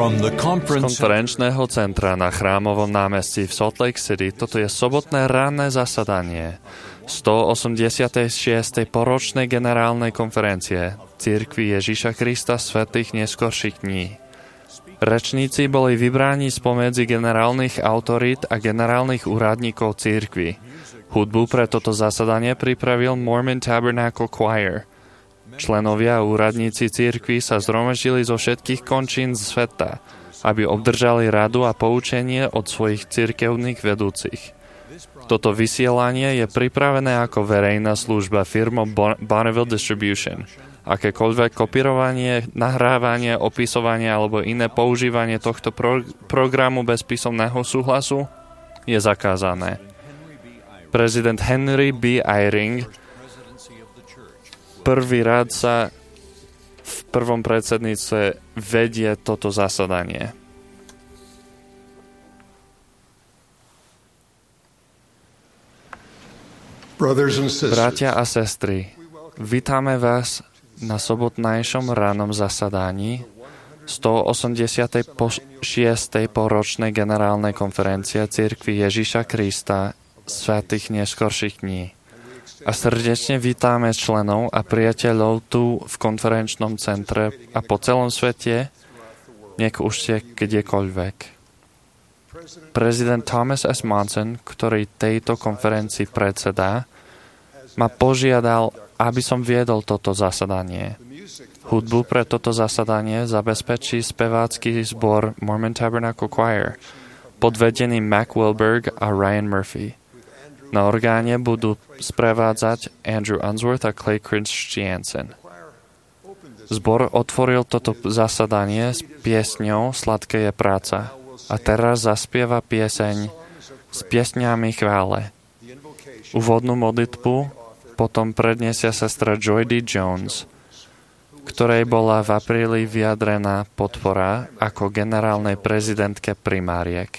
konferenčného centra na Chrámovom námestí v Salt Lake City, toto je sobotné ranné zasadanie 186. poročnej generálnej konferencie Cirkvi Ježiša Krista svätých neskorších dní. Rečníci boli vybráni spomedzi generálnych autorít a generálnych úradníkov cirkvi. Hudbu pre toto zasadanie pripravil Mormon Tabernacle Choir. Členovia a úradníci cirkvi sa zhromaždili zo všetkých končín sveta, aby obdržali radu a poučenie od svojich cirkevných vedúcich. Toto vysielanie je pripravené ako verejná služba firmou Bonneville Distribution. Akékoľvek kopírovanie, nahrávanie, opisovanie alebo iné používanie tohto programu bez písomného súhlasu je zakázané. Prezident Henry B. Eyring, prvý radca v prvom predsedníctve, vedie toto zasadanie. Bratia a sestry, vítame vás na sobotnejšom rannom zasadaní 186. poročnej generálnej konferencie Cirkvi Ježiša Krista svätých neskorších dní. A srdečne vítame členov a priateľov tu v konferenčnom centre a po celom svete, nech už ste kdekoľvek. Prezident Thomas S. Monson, ktorý tejto konferencii predsedá, ma požiadal, aby som viedol toto zasadanie. Hudbu pre toto zasadanie zabezpečí spevácky zbor Mormon Tabernacle Choir pod vedením Mac Wilberg a Ryan Murphy. Na orgáne budú sprevádzať Andrew Unsworth a Clay Christiansen. Zbor otvoril toto zasadanie s piesňou Sladké je práca a teraz zaspieva pieseň s piesňami chvále. Úvodnú modlitbu potom predniesia sestra Joy D. Jones, ktorej bola v apríli vyjadrená podpora ako generálnej prezidentke primáriek.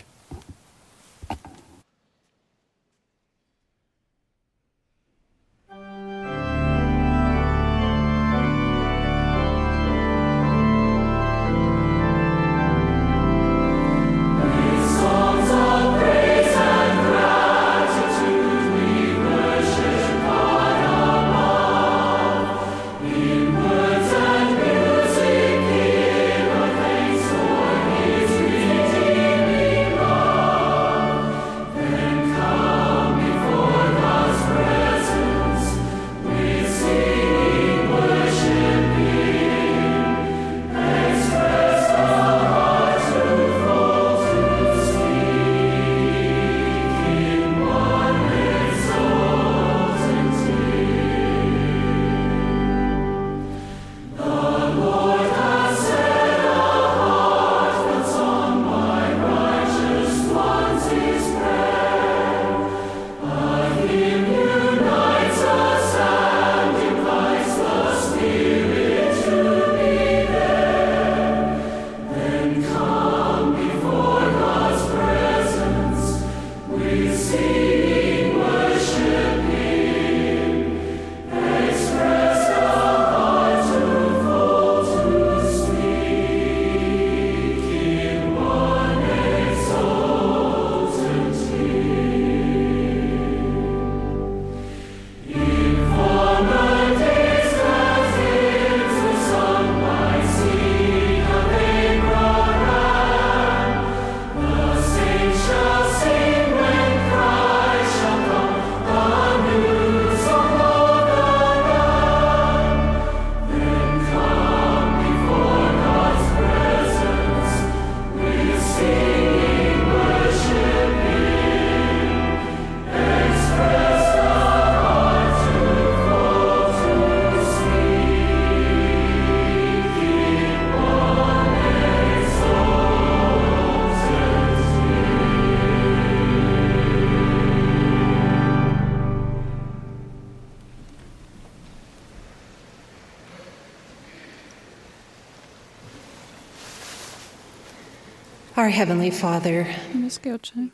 Our Heavenly Father, Nebeský Otče,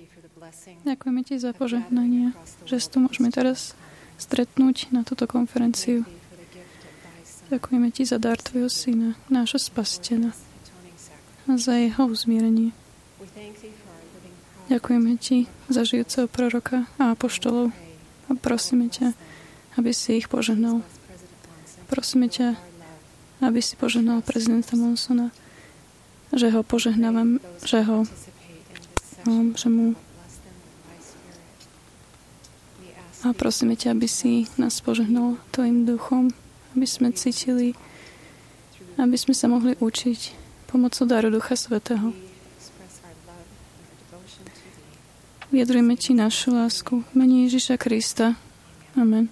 ďakujeme Ti za požehnanie, že tu môžeme teraz stretnúť na túto konferenciu. Ďakujeme Ti za dar Tvojho Syna, nášho Spasiteľa. A a za jeho uzmierenie. Ďakujeme Ti za žijúceho proroka a apoštolov a prosíme ťa, aby si ich požehnal. Prosíme ťa, aby si požehnal prezidenta Monsona, že ho požehnávam, že mu a prosíme ťa, aby si nás požehnal Tvojim duchom, aby sme cítili, aby sme sa mohli učiť pomocou daru Ducha Svätého. Vyjadrujeme Ti našu lásku v mene Ježiša Krista. Amen.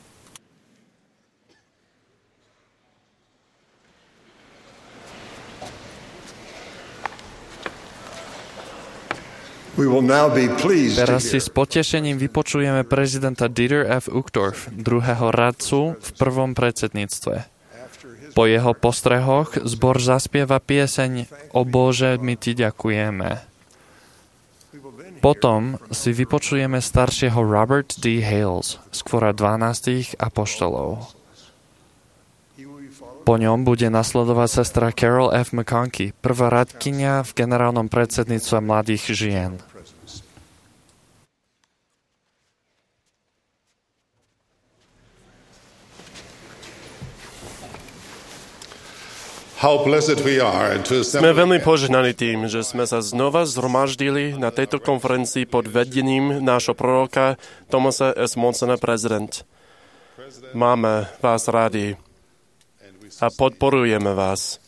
Teraz si s potešením vypočujeme prezidenta Dieter F. Uchtdorf, druhého radcu v prvom predsedníctve. Po jeho postrehoch zbor zaspieva pieseň O Bože, my Ti ďakujeme. Potom si vypočujeme staršieho Robert D. Hales, skôr 12 apoštolov. Po ňom bude nasledovať sestra Carol F. McConkie, prvá radkyňa v generálnom predsedníctve mladých žien. Sme veľmi požehnaní tým, že sme sa znova zhromaždili na tejto konferencii pod vedením nášho proroka Thomasa S. Monsona, prezident. Máme vás rádi a podporujeme vás.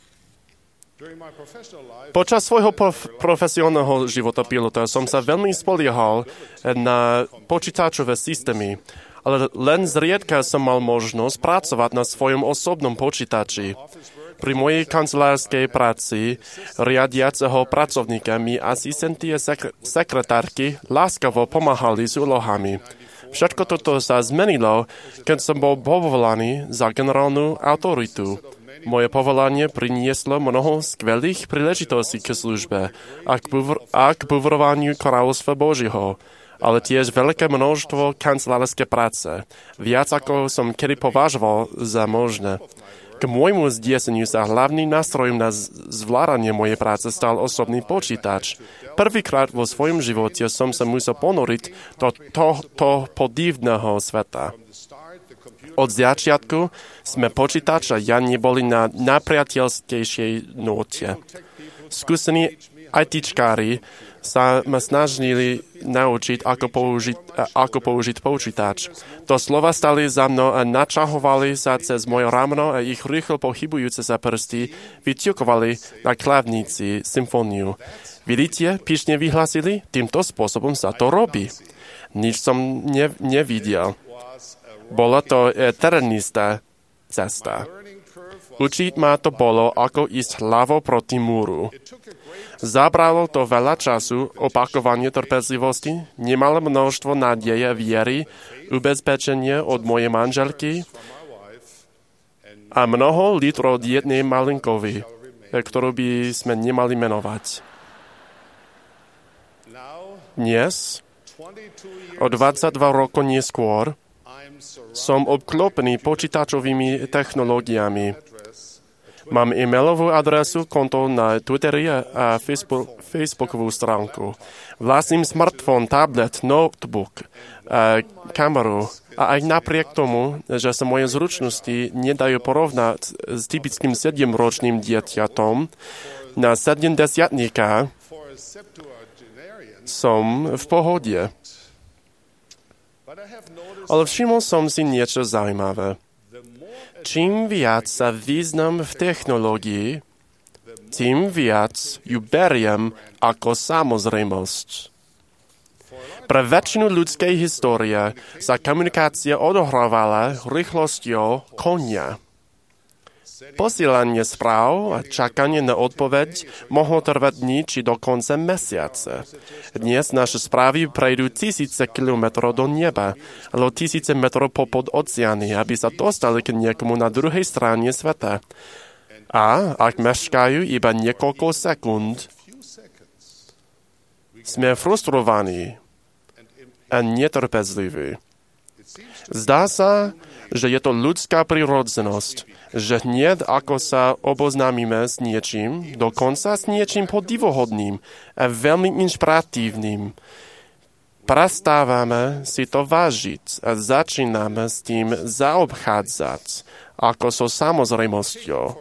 Počas svojho profesionálneho života pilota som sa veľmi spoliehal na počítačové systémy, ale len zriedka som mal možnosť pracovať na svojom osobnom počítači. Pri mojej kancelárskej práci riadiaceho pracovníka mi asistenti a sekretárky láskavo pomáhali s úlohami. Všetko toto sa zmenilo, keď som bol povolaný za generálnu autoritu. Moje povolanie prinieslo mnoho skvelých príležitostí k službe a k budorovaniu kráľovstva Božieho, ale tiež veľké množstvo kancelárskej práce, viac ako som kedy považoval za možné. K môjmu zdeseniu sa hlavným nástrojom na zvládanie mojej práce stal osobný počítač. Prvýkrát vo svojom živote som sa musel ponoriť do tohto podivného sveta. Od začiatku sme počítač a ja neboli na najpriateľskejšej note. Skúsení ITčkári sa ma snažili naučiť, ako použiť počítač. Doslova stali za mnou a načahovali sa cez moje rameno a ich rýchlo pohybujúce sa prsty vyťukovali na klávnici symfóniu. Vidíte, pyšne vyhlásili? Týmto spôsobom sa to robí. Nič som nevidel. Bola to terenistá cesta. Učiť ma to bolo, ako ísť hlavo proti múru. Zabralo to veľa času, opakovanie trpezlivosti, nemalé množstvo nádeje, viery, ubezpečenie od mojej manželky a mnoho litrov dietnej malinkovy, ktorú by sme nemali menovať. Dnes, o 22 rokov neskôr, som obklopený počítačovými technológiami. Mám e-mailovú adresu, konto na Twitteri a Facebookovú stránku. Vlastním smartfón, tablet, notebook, kameru. A aj napriek tomu, že sa moje zručnosti nedajú porovnať s typickým 7-ročným dieťatom, na 70-tníka som v pohode. Ale všimol som si niečo zaujímavé. Čím viac sa význam v technológii, tým viac ju beriem ako samozrejmosť. Pre väčšinu ľudskej histórie sa komunikácia odohrávala rýchlosťou konia. Posielanie správ a čakanie na odpoveď mohlo trvať dní či dokonca mesiace. Dnes naše správy prejdú tisíce kilometrov do neba, alebo tisíce metrov popod oceány, aby sa dostali k niekomu na druhej strane sveta. A ak meškajú iba niekoľko sekúnd, sme frustrovaní a netrpezliví. Zdá sa, že je to ľudská prirodzenosť, že hneď ako sa oboznámime s niečím, dokonca s niečím podivuhodným a veľmi inšpiratívnym, prestávame si to vážiť a začíname s tým zaobchádzať ako so samozrejmosťou.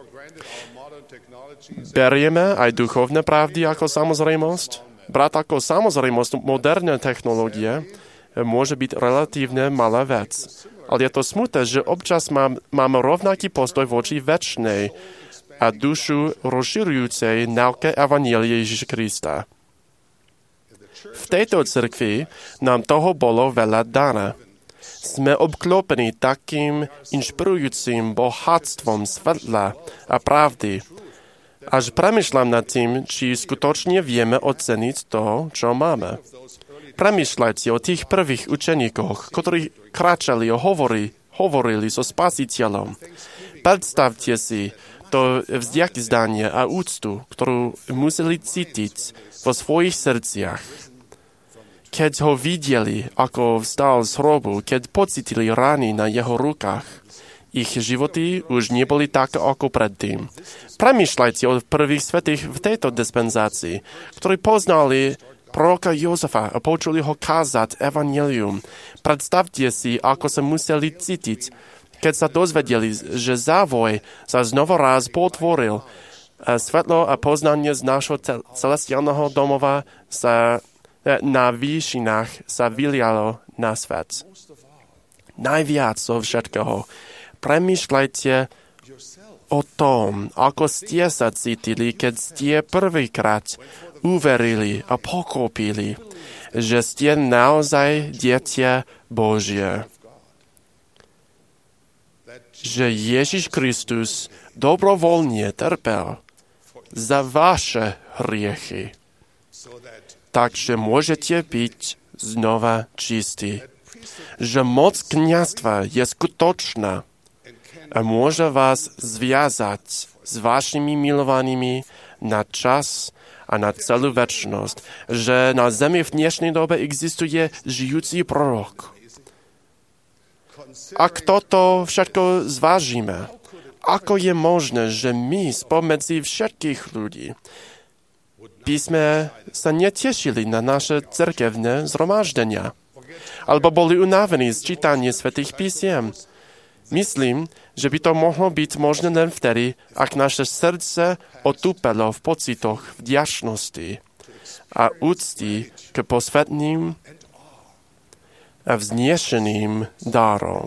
Berieme aj duchovné pravdy ako samozrejmosť? Brať ako samozrejmosť moderné technológie môže byť relatívne malá vec. Ale je to smutné, že občas máme rovnaký postoj voči večnej a dušu rozširujúcej nauke Evanjelia Ježiša Krista. V tejto cirkvi nám toho bolo veľa dané. Sme obklopení takým inšpirujúcim bohatstvom svetla a pravdy. Až premýšľam nad tým, či skutočne vieme oceniť to, čo máme. Premýšľajte o tých prvých učeníkoch, ktorí kráčali a hovorili so Spasiteľom. Predstavte si to vzdiakzdanie a úctu, ktorú museli cítiť vo svojich srdciach. Keď ho videli, ako vstal z hrobu, keď pocítili rány na jeho rukách, ich životy už neboli také ako predtým. Premýšľajte o prvých svätých v tejto dispenzácii, ktorí poznali proroka Jozefa a počuli ho kázať evanjelium. Predstavte si, ako sa museli cítiť, keď sa dozvedeli, že závoj sa znovu raz potvoril. Svetlo a poznanie z nášho celestiálneho domova sa na výšinách sa vylialo na svet. Najviac zo všetkého. Premýšľajte o tom, ako ste sa cítili, keď ste prvýkrát uverili a pochopili, že ste naozaj dieťa Božie. Že Ježiš Kristus dobrovoľne trpel za vaše hriechy. Takže môžete byť znova čistí. Že moc kňazstva je skutočná a môže vás zviazať s vašimi milovanými na čas a na celú večnosť. Že na zemi v dnešnej dobe existuje žijúci prorok. Ak toto všetko zvážime, ako je možné, že my spomedzi všetkých ľudí by sme sa netešili na naše cirkevné zhromaždenia, alebo boli unavení z čítania svätých písiem. Myslím, že by to mohlo byť možné len vtedy, ak naše srdce otúpelo v pocitoch vďačnosti a úcty k posvätným a vznešeným darom,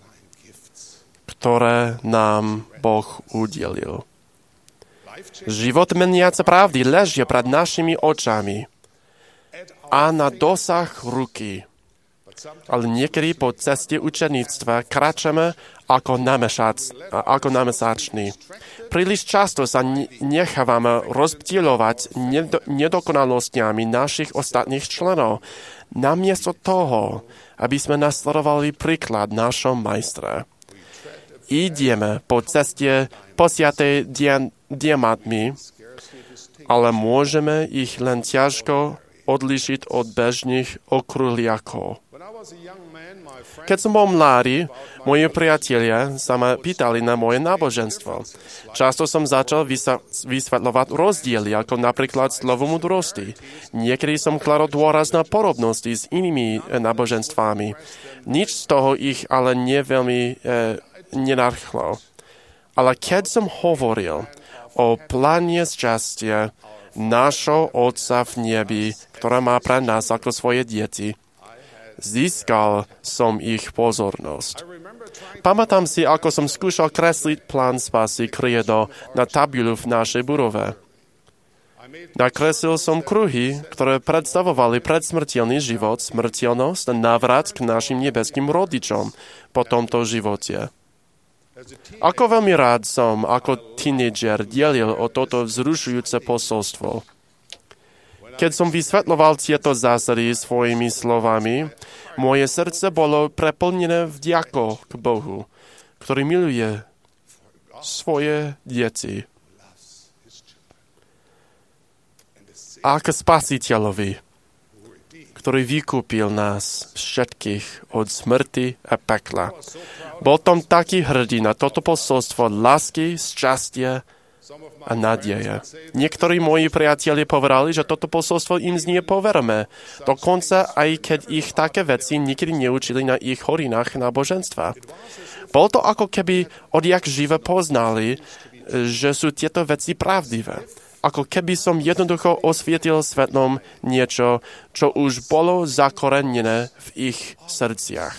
ktoré nám Boh udelil. Život meniace pravdy ležia pred našimi očami a na dosah ruky. Ale niekedy po ceste učeníctva kráčame ako namesační. Príliš často sa nechávame rozptýľovať nedokonalosťami našich ostatných členov, namiesto toho, aby sme nasledovali príklad našho majstra. Ideme po ceste posiatej diamantmi, ale môžeme ich len ťažko odlišiť od bežných okrúhliakov. Keď som bol mladý, moji priatelia sa ma pýtali na moje náboženstvo. Často som začal vysvetľovať rozdiely, ako napríklad slovo múdrosti. Niekedy som kladol dôraz na podobnosti s inými náboženstvami. Nič z toho ich ale neveľmi nenarchlo. Ale keď som hovoril o pláne šťastia nášho Otca v nebi, ktorá má pre nás ako svoje deti, získal som ich pozornosť. Pamätám si, ako som skúšal kresliť plán spásy Credo na tabuľu v našej budove. Nakreslil som kruhy, ktoré predstavovali predsmrteľný život, smrteľnosť a návrat k našim nebeským rodičom po tomto živote. Ako veľmi rád som ako tínedžer delil o toto vzrušujúce posolstvo. Keď som vysvetľoval tieto zásady svojimi slovami, moje srdce bolo preplnené vďakou k Bohu, ktorý miluje svoje deti. A k Spasiteľovi, ktorý vykúpil nás všetkých od smrti a pekla. Bol tom taký hrdý na toto posolstvo lásky, šťastia a nádeje. Niektorí moji priatelia povedali, že toto posolstvo im znie poverme. Dokonca aj keď ich také veci nikdy neučili na ich horinách náboženstva. Bolo to ako keby odjak žive poznali, že sú tieto veci pravdivé. Ako keby som jednoducho osvietil svetlom niečo, čo už bolo zakorenené v ich srdciach.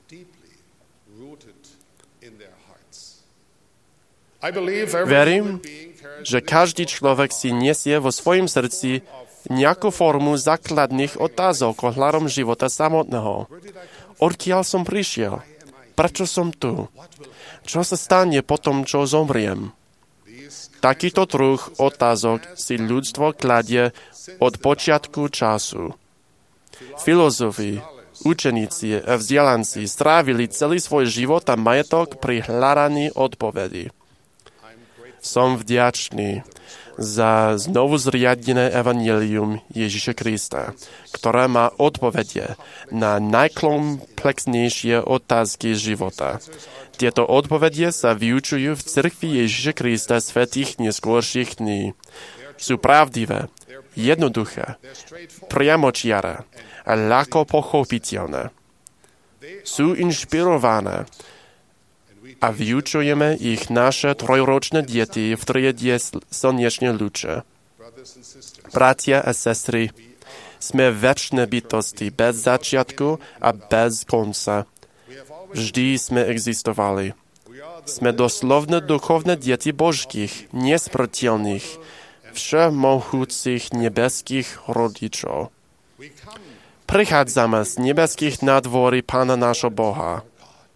Verím, že každý človek si nesie vo svojom srdci nejakú formu základných otázok ohľadom života samotného. Odkiaľ som prišiel? Prečo som tu? Čo sa stane po tom, čo zomriem? Takýto druh otázok si ľudstvo kladie od počiatku času. Filozofi, učeníci a vzdelanci strávili celý svoj život a majetok pri hľadaní odpovedí. Som vďačný za znovu zriadené evanjelium Ježiša Krista, ktoré má odpovede na najkomplexnejšie otázky života. Tieto odpovede sa vyučujú v cirkvi Ježiša Krista svätých neskôrších dní. Sú pravdivé, jednoduché, priamočiare a ľahko pochopiteľné. Sú inšpirované a vyučujeme ich naše trojročné deti v triede slnečnej lúče. Bratia a sestry, sme večné bytosti bez začiatku a bez konca. Vždy sme existovali. Sme doslovne duchovné deti božských, nesmrteľných, všemohúcich nebeských rodičov. Prichádzame z nebeských nádvorí Pána nášho Boha.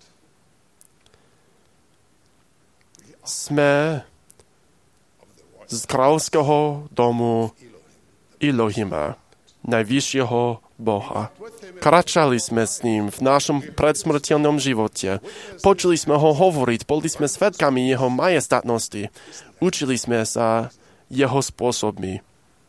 Sme z kráľovského domu Elohima, najvyššieho Boha. Kračali sme s ním v našom predsmrteľnom živote. Počuli sme ho hovoriť, boli sme svedkami jeho majestátnosti. Učili sme sa jeho spôsobmi.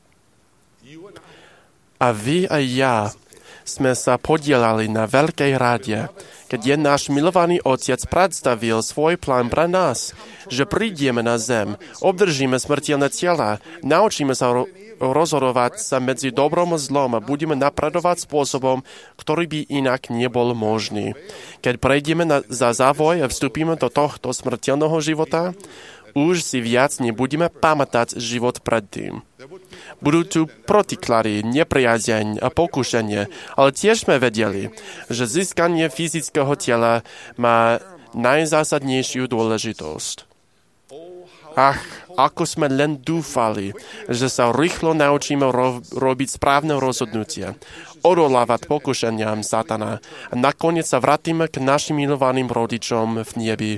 A vy a ja sme sa podielali na veľkej rade, keď je náš milovaný Otec predstavil svoj plán pre nás, že prídeme na zem, obdržíme smrteľné tela, naučíme sa rozhodovať sa medzi dobrom a zlom a budeme napredovať spôsobom, ktorý by inak nebol možný. Keď prejdeme za závoj a vstúpime do tohto smrteľného života, už si viac nebudeme pamätať život predtým. Budú tu protiklady, nepriazeň a pokušenie, ale tiež sme vedeli, že získanie fyzického tela má najzásadnejšiu dôležitosť. Ach, ako sme len dúfali, že sa rýchlo naučíme robiť správne rozhodnutie, odolávať pokušeniam satana a nakoniec sa vrátime k našim milovaným rodičom v nebi.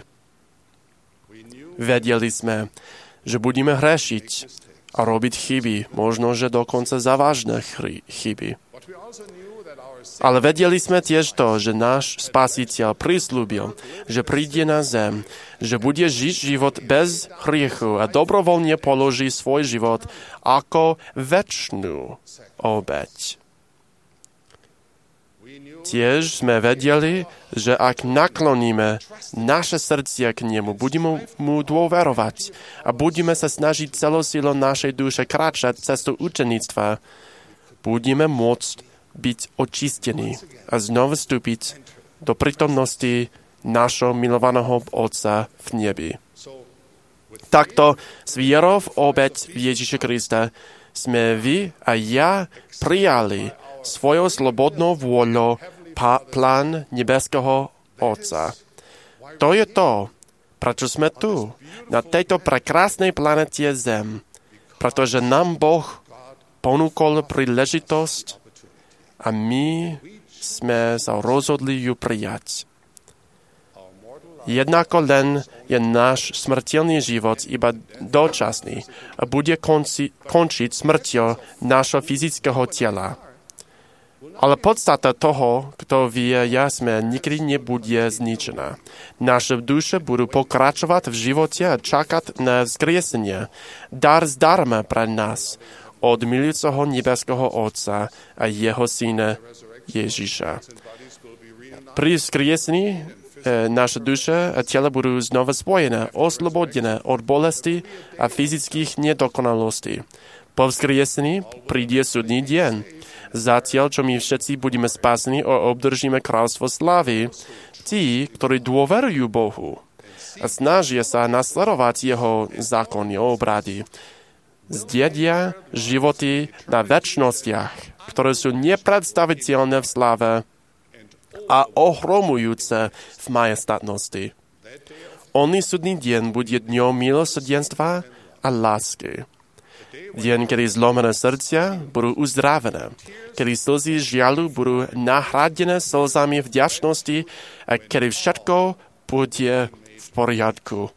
Vedeli sme, že budeme hrešiť a robiť chyby, možno, že dokonca závažné chyby. Ale vedeli sme tiež to, že náš Spasiteľ prisľúbil, že príde na zem, že bude žiť život bez hriechu a dobrovoľne položí svoj život ako večnú obeť. Tiež sme vedeli, že ak nakloníme naše srdcia k nemu, budeme mu dôverovať a budeme sa snažiť celou silou našej duše kráčať cestou učeníctva, budeme môcť byť očistení a znovu vstúpiť do prítomnosti našho milovaného Otca v nebi. Takto s vierou v obeť Ježiša Krista sme vy a ja prijali svojou slobodnou vôľou plán nebeského Otca. To je to, prečo sme tu, na tejto prekrásnej planete Zem, pretože nám Boh ponúkol príležitosť a my sme sa rozhodli ju prijať. Jednako len je náš smrteľný život iba dočasný a bude končiť smrťou nášho fyzického tela. Ale podstata toho, kto vie jasne, nikdy nebude zničená. Naše duše budú pokračovať v živote a čakať na vzkriesenie. Dar zdarma pre nás. od milujúceho nebeského Otca a jeho Syna Ježiša. Pri vzkriesení naše duše a tela budú znova spojené, oslobodené od bolesti a fyzických nedokonalostí. Po vzkriesení príde súdny deň. Zatiaľ, čo my všetci budeme spasení a obdržíme kráľstvo slávy, tí, ktorí dôverujú Bohu a snažia sa nasledovať jeho zákony a obrady, zdedia životy na večnostiach, ktoré sú nepredstaviteľné v slave a ohromujúce v majestátnosti. Onný súdny deň bude dňom milosrdenstva a lásky. Deň, kedy zlomené srdcia budú uzdravené, kedy slzy žiaľu budú nahradené slzami vďačnosti a kedy všetko bude v poriadku.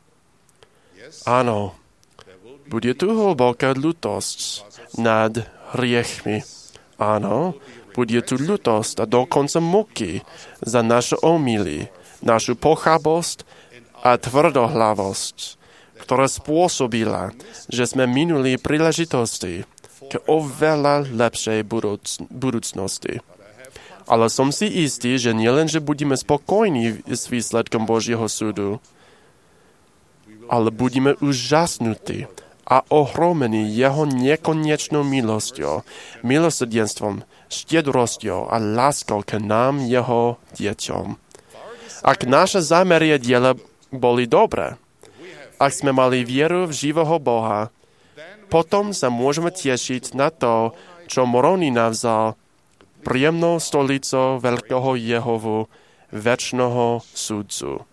Áno, bude tu hlboká ľutosť nad hriechmi. Áno, bude tu ľutosť a dokonca muky za naše omily, našu pochabosť a tvrdohlavosť, ktorá spôsobila, že sme minuli príležitosti k oveľa lepšej budúcnosti. Ale som si istý, že nielen, že budeme spokojní s výsledkom Božieho súdu, ale budeme úžasnutí a ohromení jeho nekonečnou milosťou, milosrdenstvom, štiedrosťou a láskou k nám, jeho deťom. Ak naše zámery diela boli dobré, ak sme mali vieru v živého Boha, potom sa môžeme tešiť na to, čo Moroni navzal príjemnou stolicou veľkého Jehovu, večného súdcu.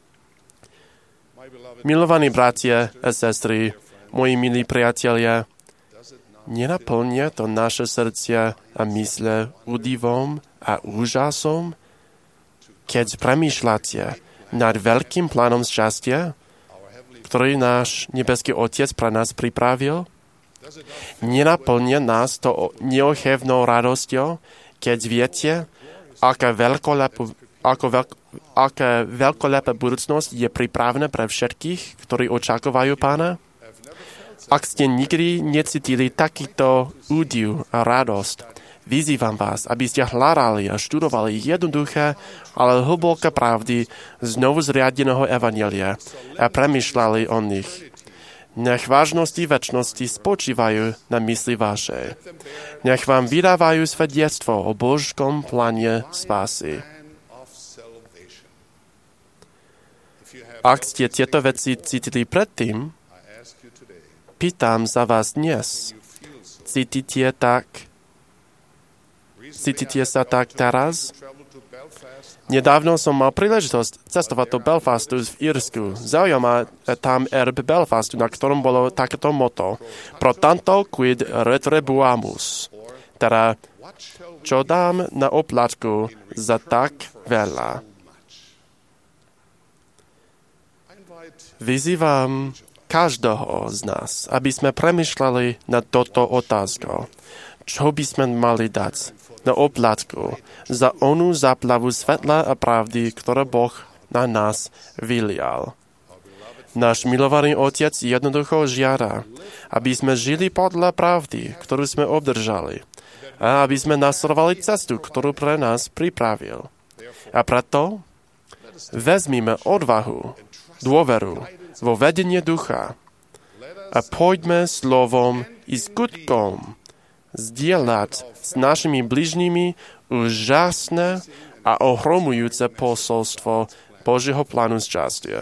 Milovaní bratia a sestry, moji milí priatelia, nenaplnia to naše srdcia a mysle údivom a úžasom, keď premýšľate nad veľkým plánom šťastia, ktorý náš nebeský Otec pre nás pripravil? Nenaplnia nás to neochevnou radosťou, keď viete, aká veľkolepá budúcnosť je pripravená pre všetkých, ktorí očakávajú Pána? Ak ste nikdy necítili takýto údiv a radosť, vyzývam vás, aby ste hľadali a študovali jednoduché, ale hlboké pravdy znovu zriadeného evanjelia a premýšľali o nich. Nech vážnosti večnosti spočívajú na mysli vašej. Nech vám vydávajú svedectvo o Božskom pláne spásy. Ak ste tieto veci cítili predtým, pýtam sa vás dnes. Cítite sa tak teraz? Nedávno som mal príležitosť cestovať do Belfastu v Írsku. Zaujíma tam erb Belfastu, na ktorom bolo takéto motto. Pro tanto quid retribuamus. Teda, čo dám na oplatku za tak veľa. Vyzývam každého z nás, aby sme premýšľali nad toto otázkou. Čo by sme mali dať na oplatku za onú záplavu svetla a pravdy, ktoré Boh na nás vylial. Náš milovaný Otec jednoducho žiada, aby sme žili podľa pravdy, ktorú sme obdržali, a aby sme nasledovali cestu, ktorú pre nás pripravil. A preto vezmime odvahu, dôveru vo vedenie ducha a poďme slovom i skutkom zdieľať s našimi bližnými úžasné a ohromujúce posolstvo Božieho plánu šťastia.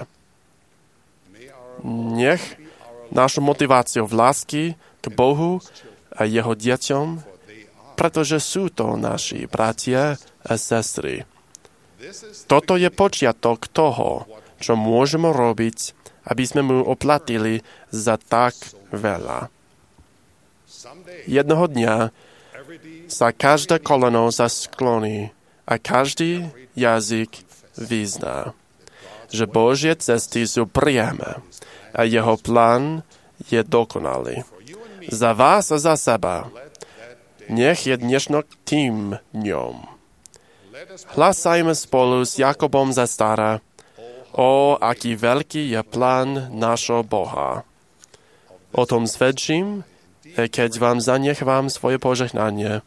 Nech našu motiváciu v lásky k Bohu a jeho deťom, pretože sú to naši bratia a sestry. Toto je počiatok toho, čo môžeme robiť, aby sme mu oplatili za tak veľa. Jednoho dňa sa každé koleno zaskloní a každý jazyk vyzná, že Božie cesty sú priame a jeho plán je dokonalý. Za vás a za seba nech je dnešok tým dňom. Hlasajme spolu s Jakobom za stará, o, aký veľký je plán našho Boha. O tom svedčím keď vám zanechám svoje požehnanie.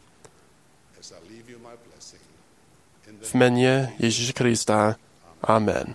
V mene Ježiša Krista. Amen.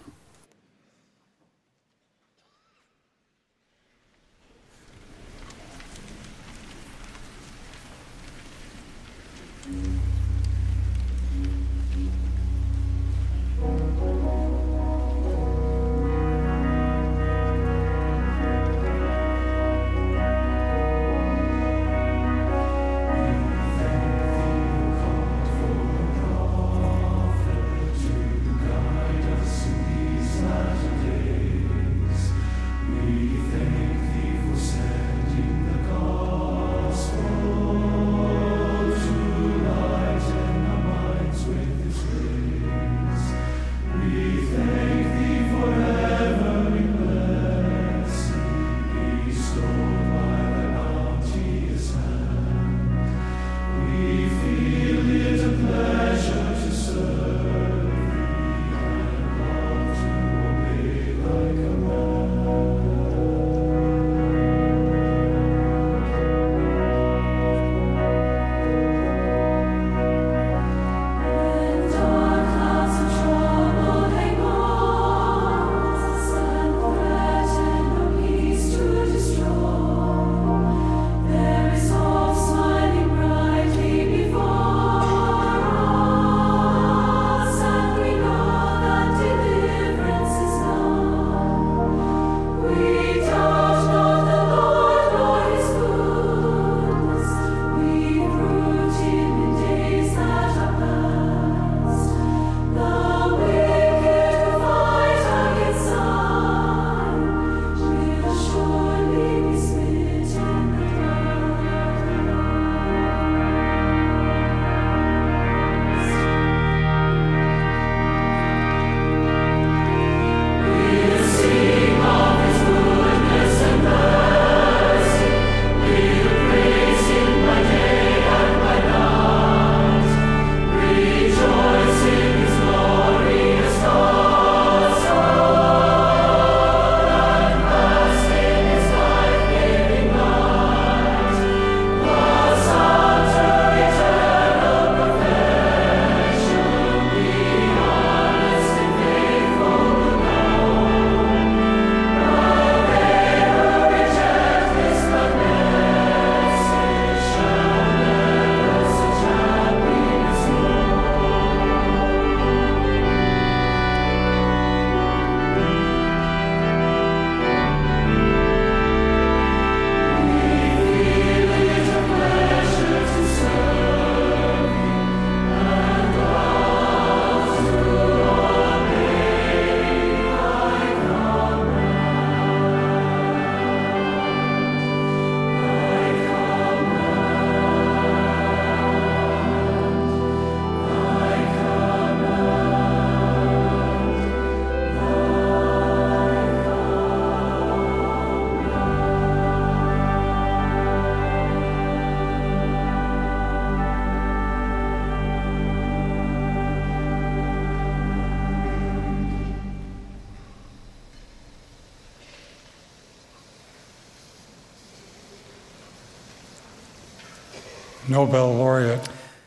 Nobel laureate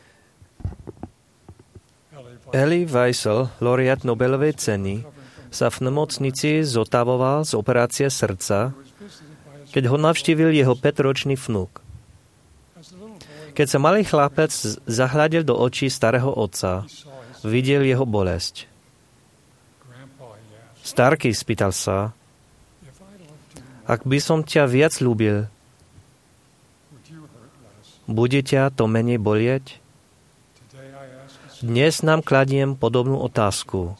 Elie Wiesel, laureát Nobelovej ceny, sa v nemocnici zotavoval z operácie srdca, keď ho navštívil jeho 5-ročný vnuk. Keď sa malý chlapec zahľadil do očí starého otca, videl jeho bolesť. Starky, spýtal sa, ak by som ťa viac ľúbil, bude ťa to menej bolieť? Dnes nám kladiem podobnú otázku.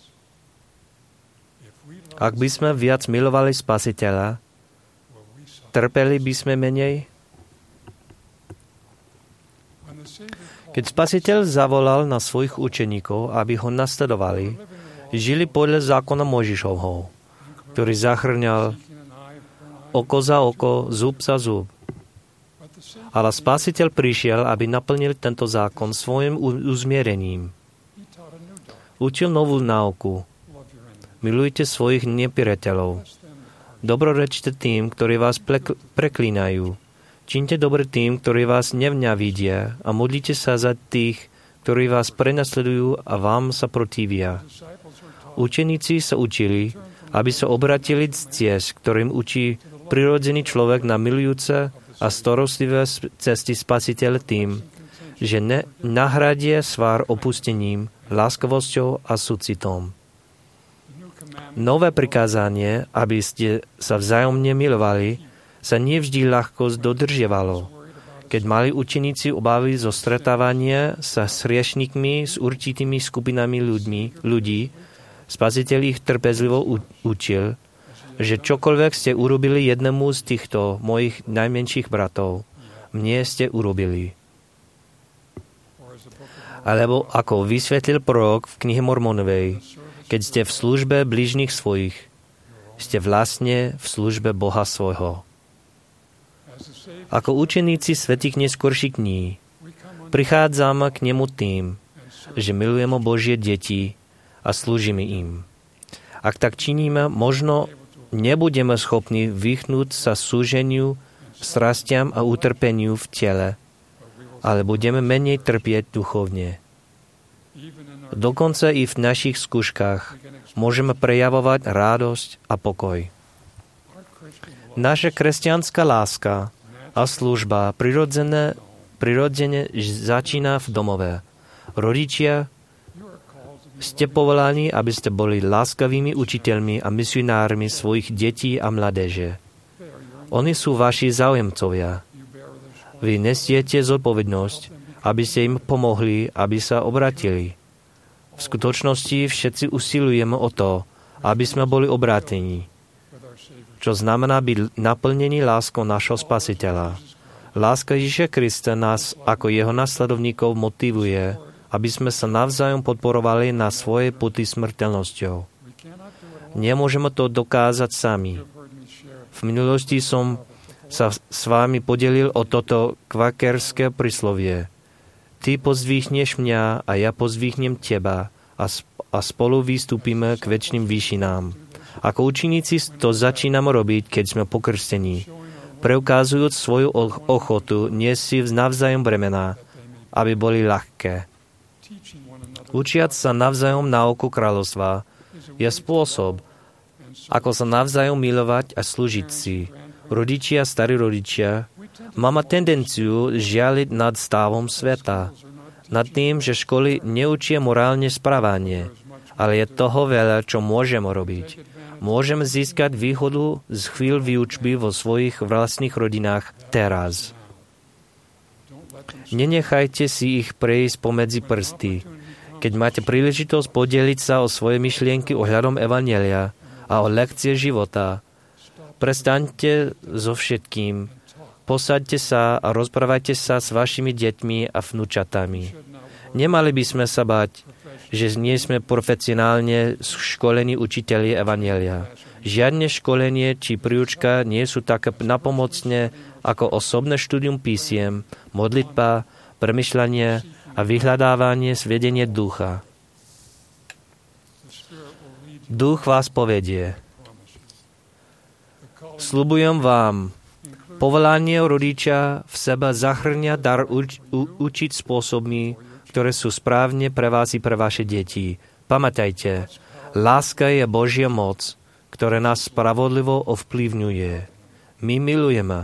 Ak by sme viac milovali Spasiteľa, trpeli by sme menej? Keď Spasiteľ zavolal na svojich učeníkov, aby ho nasledovali, žili podľa zákona Mojžišovho, ktorý zahrňal oko za oko, zub za zub. Ale Spasiteľ prišiel, aby naplnil tento zákon svojim uzmierením. Učil novú náuku. Milujte svojich nepriateľov. Dobrorečte tým, ktorí vás preklínajú. Čiňte dobre tým, ktorí vás nenávidia a modlite sa za tých, ktorí vás prenasledujú a vám sa protivia. Učeníci sa učili, aby sa obratili z ciest, ktorým učí prirodzený človek na milujúce a starostlivé cesty Spasiteľa tým, že nahradia svár opustením, láskavosťou a súcitom. Nové prikázanie, aby ste sa vzájomne milovali, sa nevždy ľahko dodržiavalo. Keď mali učeníci obavy zo stretávania sa s hriešnikmi, s určitými skupinami ľudí, Spasiteľ ich trpezlivo učil, že čokoľvek ste urobili jednému z týchto mojich najmenších bratov, mne ste urobili. Alebo ako vysvetlil prorok v knihe Mormonovej, keď ste v službe blížnych svojich, ste vlastne v službe Boha svojho. Ako učeníci svätých neskorších dní, prichádzame k nemu tým, že milujeme Božie deti a slúžime im. Ak tak činíme, možno nebudeme schopní vyhnúť sa súženiu, strastiam a utrpeniu v tele, ale budeme menej trpieť duchovne. Dokonca i v našich skúškach môžeme prejavovať radosť a pokoj. Naša kresťanská láska a služba prirodzene začína v domove. Rodičia, ste povolaní, aby ste boli láskavými učiteľmi a misionármi svojich detí a mládeže. Oni sú vaši záujemcovia. Vy nesiete zodpovednosť, aby ste im pomohli, aby sa obratili. V skutočnosti všetci usilujeme o to, aby sme boli obrátení, čo znamená byť naplnení láskou našho Spasiteľa. Láska Ježiša Krista nás ako jeho nasledovníkov motivuje, aby sme sa navzájom podporovali na svojej puti smrteľnosťou. Nemôžeme to dokázať sami. V minulosti som sa s vami podelil o toto kvakerské príslovie. Ty pozdvihneš mňa a ja pozdvihnem teba a spolu vystúpime k večným výšinám. Ako učeníci to začíname robiť, keď sme pokrstení, preukazujúc svoju ochotu niesť si navzájom bremená, aby boli ľahké. Učiať sa navzájom nauku kráľovstva je spôsob, ako sa navzájom milovať a slúžiť si. Rodičia, starí rodičia, máme tendenciu žialiť nad stavom sveta, nad tým, že školy neučia morálne správanie, ale je toho veľa, čo môžeme robiť. Môžeme získať výhodu z chvíľ výučby vo svojich vlastných rodinách teraz. Nenechajte si ich prejsť pomedzi prsty. Keď máte príležitosť podeliť sa o svoje myšlienky ohľadom evanjelia a o lekcie života, prestaňte so všetkým, posaďte sa a rozprávajte sa s vašimi deťmi a vnúčatami. Nemali by sme sa bať, že nie sme profesionálne školení učiteľi evanjelia. Žiadne školenie či príučka nie sú také napomocné ako osobné štúdium písiem, modlitba, premyšľanie a vyhľadávanie svedenie ducha. Duch vás povedie. Sľubujem vám, povolanie rodiča v sebe zahrňa dar učiť spôsobmi, ktoré sú správne pre vás i pre vaše deti. Pamätajte, láska je Božia moc, ktorá nás spravodlivo ovplyvňuje. My milujeme,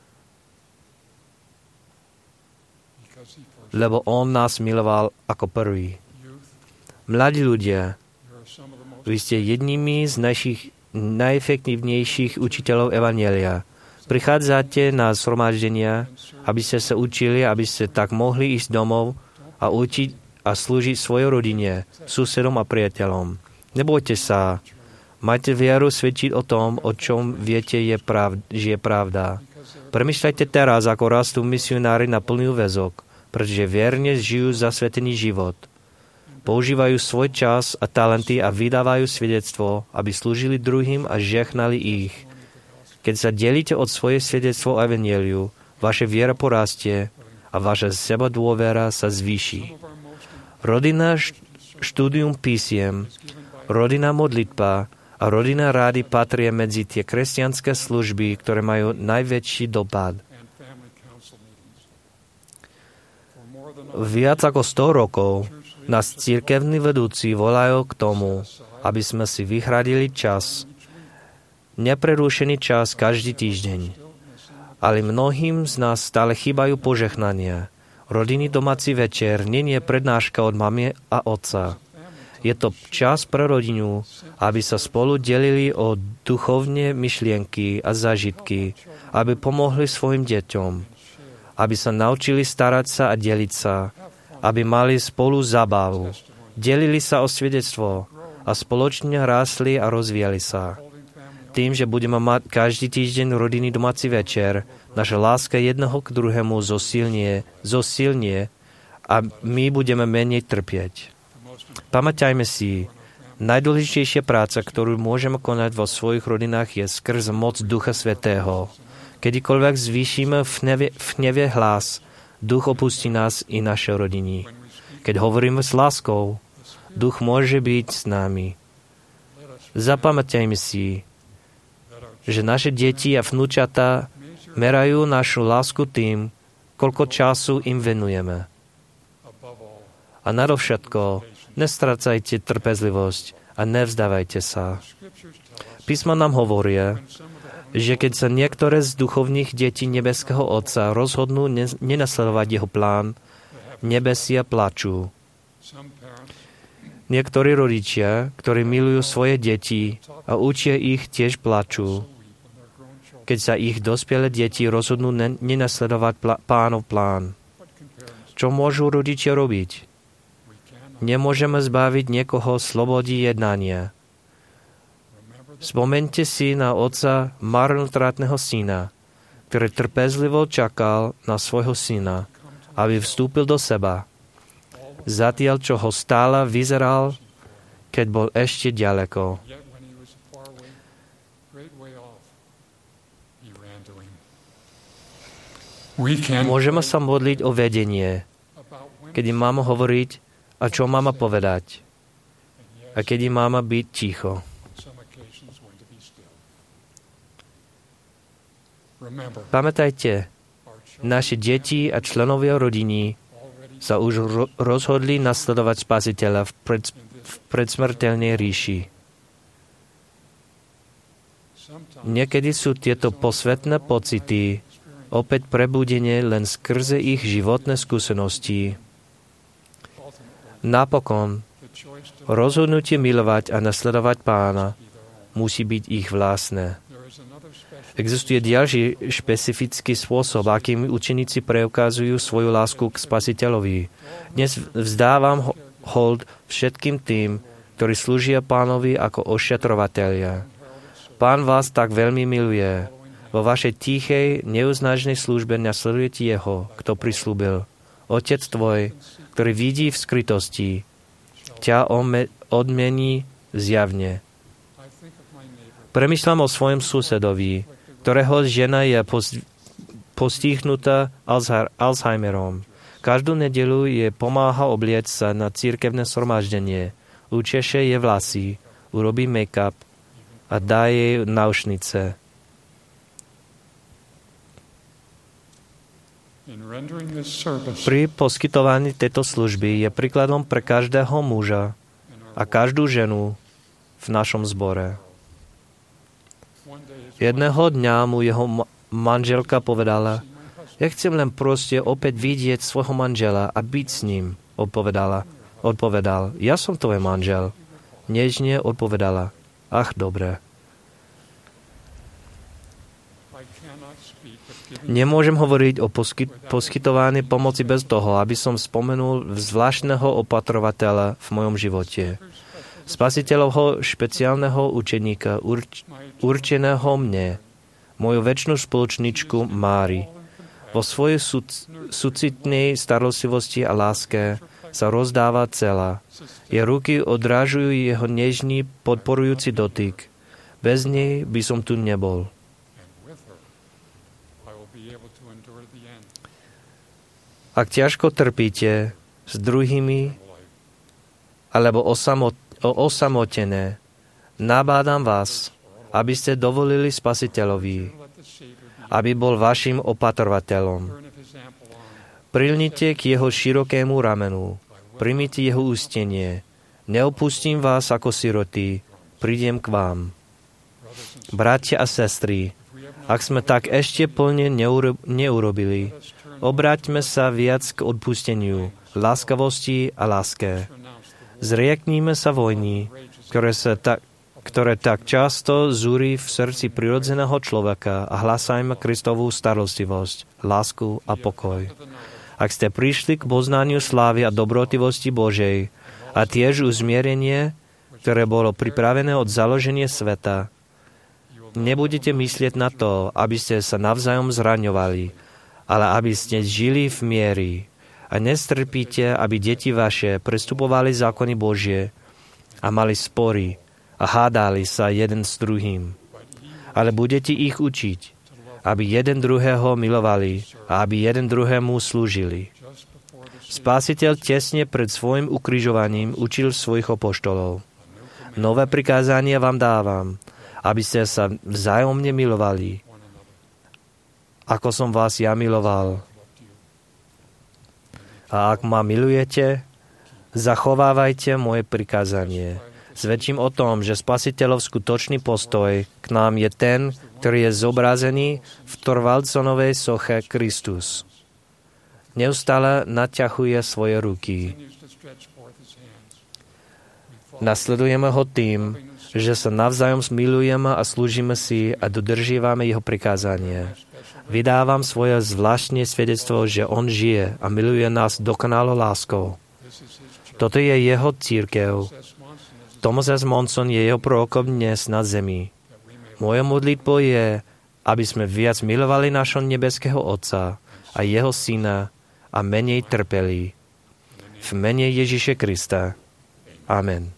lebo on nás miloval ako prvý. Mladí ľudia, vy ste jednými z našich najefektívnejších učiteľov evanjelia. Prichádzate na zhromaždenia, aby ste sa učili, aby ste tak mohli ísť domov a učiť a slúžiť svojej rodine, susedom a priateľom. Nebojte sa. Majte vieru svedčiť o tom, o čom viete, že je pravda. Premýšľajte teraz, ako rastú misionári na plný väzok, pretože vierne žijú zasvetený život. Používajú svoj čas a talenty a vydávajú svedectvo, aby slúžili druhým a žehnali ich. Keď sa delíte od svoje svedectvo o evanjeliu, vaša viera porastie a vaša sebadôvera sa zvýši. Rodinná štúdium písiem, rodinná modlitba a rodinná rády patria medzi tie kresťanské služby, ktoré majú najväčší dopad. Viac ako 100 rokov nás cirkevní vedúci volajú k tomu, aby sme si vyhradili čas, neprerušený čas každý týždeň. Ale mnohým z nás stále chýbajú požehnania. Rodinný domáci večer nie je prednáška od mamy a otca. Je to čas pre rodinu, aby sa spolu delili o duchovné myšlienky a zážitky, aby pomohli svojim deťom, aby sa naučili starať sa a deliť sa, aby mali spolu zábavu, delili sa o svedectvo a spoločne rástli a rozvíjali sa. Tým, že budeme mať každý týždeň rodinný domáci večer, naša láska jedného k druhému zosilnie a my budeme menej trpieť. Pamätajme si, najdôležitejšia práca, ktorú môžeme konať vo svojich rodinách, je skrz moc Ducha Svätého. Kedykoľvek zvýšime v hneve hlas, Duch opustí nás i naše rodiny. Keď hovoríme s láskou, Duch môže byť s nami. Zapamätajme si, že naše deti a vnúčatá merajú našu lásku tým, koľko času im venujeme. A nadovšetko, nestrácajte trpezlivosť a nevzdávajte sa. Písma nám hovoria, že keď sa niektoré z duchovných detí nebeského Otca rozhodnú nenasledovať jeho plán, nebesia plačú. Niektorí rodičia, ktorí milujú svoje deti a učia ich, tiež plačú, keď sa ich dospelé deti rozhodnú nenasledovať Pánov plán. Čo môžu rodičia robiť? Nemôžeme zbaviť niekoho slobody jednania. Spomeňte si na otca marnotratného syna, ktorý trpezlivo čakal na svojho syna, aby vstúpil do seba. Zatiaľ, čo ho stále vyzeral, keď bol ešte ďaleko. Môžeme sa modliť o vedenie, kedy máme hovoriť a čo máme povedať a kedy máme byť ticho. Pamätajte, naše deti a členovia rodiny sa už rozhodli nasledovať Spasiteľa v predsmrteľnej ríši. Niekedy sú tieto posvetné pocity opäť prebudenie len skrze ich životné skúsenosti. Napokon, rozhodnutie milovať a nasledovať Pána musí byť ich vlastné. Existuje ďalší špecifický spôsob, akým učeníci preukazujú svoju lásku k Spasiteľovi. Dnes vzdávam hold všetkým tým, ktorí slúžia Pánovi ako ošetrovatelia. Pán vás tak veľmi miluje. Vo vašej tichej, neuznážnej službe nasledujete Jeho, kto prislúbil. Otec tvoj, ktorý vidí v skrytosti, ťa odmení zjavne. Premýšľam o svojom susedovi, ktorého žena je postihnutá Alzheimerom. Každú nedeľu je pomáha obliecť sa na cirkevné zhromaždenie, učeše jej vlasy, urobí make-up a dá jej náušnice. Pri poskytovaní tejto služby je príkladom pre každého muža a každú ženu v našom zbore. Jedného dňa mu jeho manželka povedala, ja chcem len proste opäť vidieť svojho manžela a byť s ním, odpovedal, ja som tvoj manžel. Nežne odpovedala, ach, dobre. Nemôžem hovoriť o poskytovaní pomoci bez toho, aby som spomenul zvláštneho opatrovateľa v mojom živote. Spasiteľovho špeciálneho učeníka, určeného mne, moju večnú spoločničku Mári. Vo svojej súcitnej starostlivosti a láske sa rozdáva celá. Jej ruky odrážujú jeho nežný, podporujúci dotyk. Bez nej by som tu nebol. Ak ťažko trpíte s druhými alebo osamotené, nabádam vás, aby ste dovolili Spasiteľovi, aby bol vašim opatrovateľom. Prilnite k jeho širokému ramenu. Primite jeho ústenie. Neopustím vás ako siroty. Prídem k vám. Bratia a sestry, ak sme tak ešte plne neurobili, obráťme sa viac k odpusteniu, láskavosti a láske. Zrieknime sa vojny, ktoré tak často zúri v srdci prirodzeného človeka a hlasajme Kristovú starostlivosť, lásku a pokoj. Ak ste prišli k poznaniu slávy a dobrotivosti Božej a tiež uzmierenie, ktoré bolo pripravené od založenia sveta, nebudete myslieť na to, aby ste sa navzájom zraňovali, ale aby ste žili v miery. A nestrpíte, aby deti vaše prestupovali zákony Božie a mali spory a hádali sa jeden s druhým. Ale budete ich učiť, aby jeden druhého milovali a aby jeden druhému slúžili. Spasiteľ tesne pred svojim ukrižovaním učil svojich apoštolov. Nové prikázania vám dávam, aby ste sa vzájomne milovali, ako som vás ja miloval. A ak ma milujete, zachovávajte moje prikázanie. Svedčím o tom, že Spasiteľov skutočný postoj k nám je ten, ktorý je zobrazený v Thorvaldsonovej soche Kristus. Neustále naťahuje svoje ruky. Nasledujeme ho tým, že sa navzájom smilujeme a slúžime si a dodržívame jeho prikázanie. Vydávam svoje zvláštne svedectvo, že on žije a miluje nás dokonalou láskou. Toto je jeho cirkev. Thomas S. Monson je jeho prorokom dnes na zemi. Moja modlitba je, aby sme viac milovali našho nebeského Otca a jeho Syna a menej trpeli. V mene Ježiše Krista. Amen.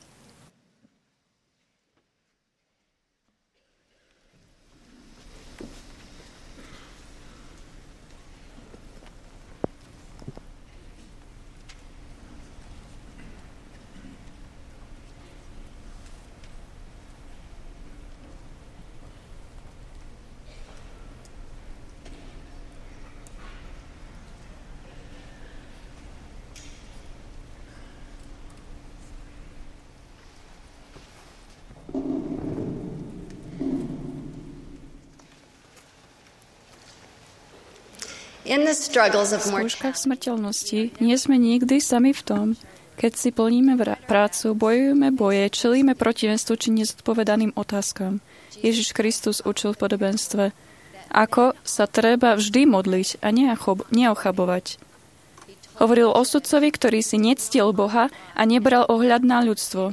V skúškach smrteľnosti nie sme nikdy sami v tom, keď si plníme prácu, bojujeme boje, čelíme protivenstvu či nezodpovedaným otázkam. Ježiš Kristus učil v podobenstve, ako sa treba vždy modliť a neochabovať. Hovoril o sudcovi, ktorý si nectil Boha a nebral ohľad na ľudstvo.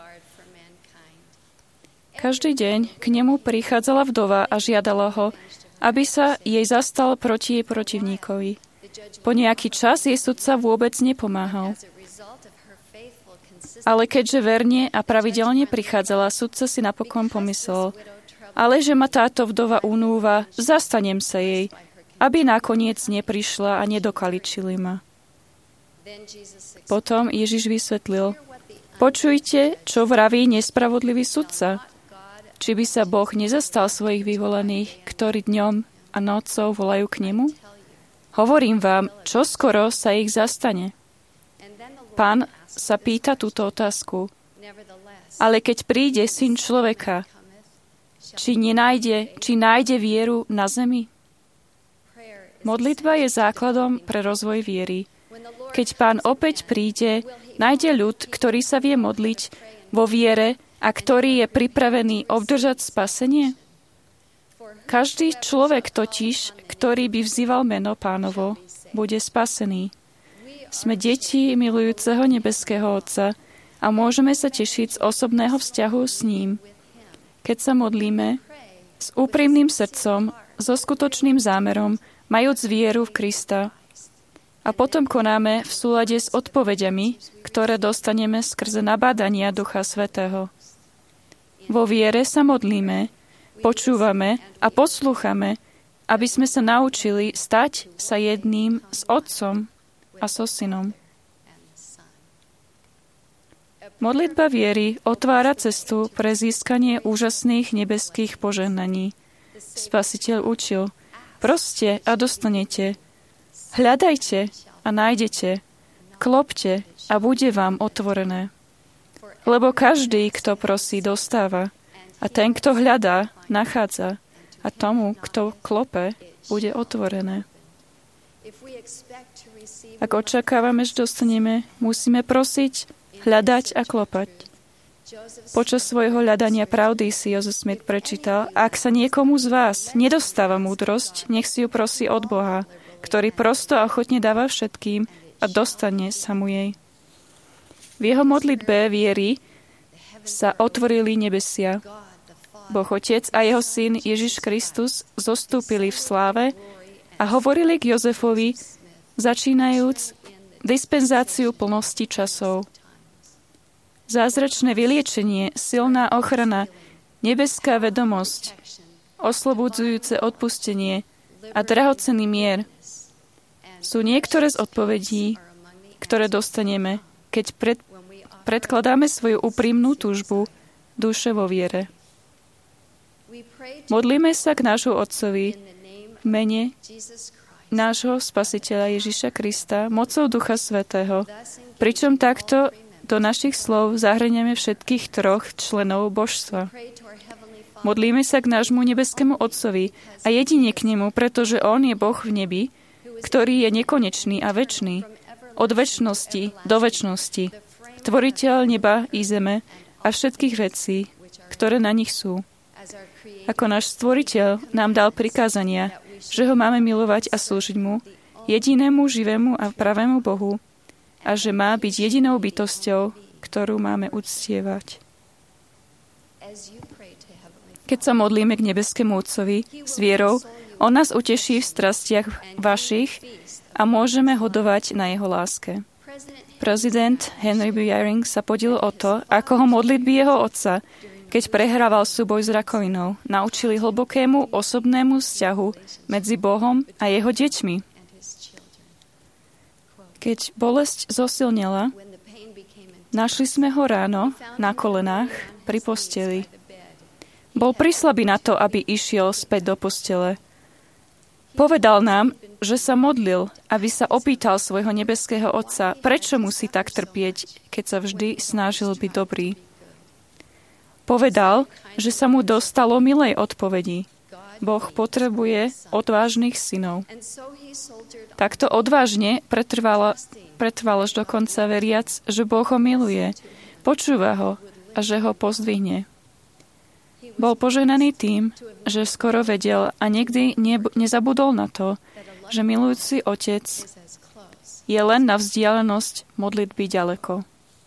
Každý deň k nemu prichádzala vdova a žiadala ho, aby sa jej zastal proti jej protivníkovi. Po nejaký čas jej sudca vôbec nepomáhal. Ale keďže verne a pravidelne prichádzala, sudca si napokon pomyslel, ale že ma táto vdova unúva, zastanem sa jej, aby nakoniec neprišla a nedokaličili ma. Potom Ježiš vysvetlil, počujte, čo vraví nespravodlivý sudca. Či by sa Boh nezastal svojich vyvolených, ktorí dňom a nocou volajú k nemu? Hovorím vám, čo skoro sa ich zastane. Pán sa pýta túto otázku. Ale keď príde Syn človeka, či nájde vieru na zemi? Modlitba je základom pre rozvoj viery. Keď Pán opäť príde, nájde ľud, ktorý sa vie modliť vo viere a ktorý je pripravený obdržať spasenie? Každý človek totiž, ktorý by vzýval meno Pánovo, bude spasený. Sme deti milujúceho nebeského Otca a môžeme sa tešiť z osobného vzťahu s ním. Keď sa modlíme s úprimným srdcom, so skutočným zámerom, majúc vieru v Krista, a potom konáme v súlade s odpovediami, ktoré dostaneme skrze nabádania Ducha Svätého. Vo viere sa modlíme, počúvame a poslúchame, aby sme sa naučili stať sa jedným s Otcom a so Synom. Modlitba viery otvára cestu pre získanie úžasných nebeských požehnaní. Spasiteľ učil, proste a dostanete, Hľadajte a nájdete. Klopte a bude vám otvorené. Lebo každý, kto prosí, dostáva. A ten, kto hľadá, nachádza. A tomu, kto klope, bude otvorené. Ak očakávame, že dostaneme, musíme prosiť, hľadať a klopať. Počas svojho hľadania pravdy si Joseph Smith prečítal: ak sa niekomu z vás nedostáva múdrosť, nech si ju prosí od Boha, ktorý prosto a ochotne dáva všetkým a dostane sa mu jej. V jeho modlitbe viery sa otvorili nebesia. Boh Otec a jeho syn Ježiš Kristus zostúpili v sláve a hovorili k Jozefovi, začínajúc dispenzáciu plnosti časov. Zázračné vyliečenie, silná ochrana, nebeská vedomosť, oslobodzujúce odpustenie a drahocenný mier sú niektoré z odpovedí, ktoré dostaneme, keď predkladáme svoju úprimnú túžbu duše vo viere. Modlíme sa k nášmu Otcovi v mene nášho Spasiteľa Ježiša Krista mocou Ducha Svätého, pričom takto do našich slov zahrňame všetkých troch členov božstva. Modlíme sa k nášmu nebeskému Otcovi a jedine k nemu, pretože On je Boh v nebi, ktorý je nekonečný a večný, od večnosti do večnosti, tvoriteľ neba i zeme a všetkých vecí, ktoré na nich sú. Ako náš stvoriteľ nám dal prikázania, že ho máme milovať a slúžiť mu, jedinému živému a pravému Bohu, a že má byť jedinou bytosťou, ktorú máme uctievať. Keď sa modlíme k nebeskému Otcovi s vierou, On nás uteší v strastiach vašich a môžeme hodovať na jeho láske. Prezident Henry B. Eyring sa podelil o to, ako ho modlitby jeho otca, keď prehrával súboj s rakovinou, naučili hlbokému osobnému vzťahu medzi Bohom a jeho deťmi. Keď bolesť zosilnela, našli sme ho ráno na kolenách pri posteli. Bol prislabý na to, aby išiel späť do postele. Povedal nám, že sa modlil, aby sa opýtal svojho nebeského Otca, prečo musí tak trpieť, keď sa vždy snažil byť dobrý. Povedal, že sa mu dostalo milej odpovedi. Boh potrebuje odvážnych synov. Takto odvážne pretrval až do konca, veriac, že Boh ho miluje, počúva ho a že ho pozdvihne. Bol poženaný tým, že skoro vedel a nikdy nezabudol na to, že milujúci Otec je len na vzdialenosť modlitby ďaleko.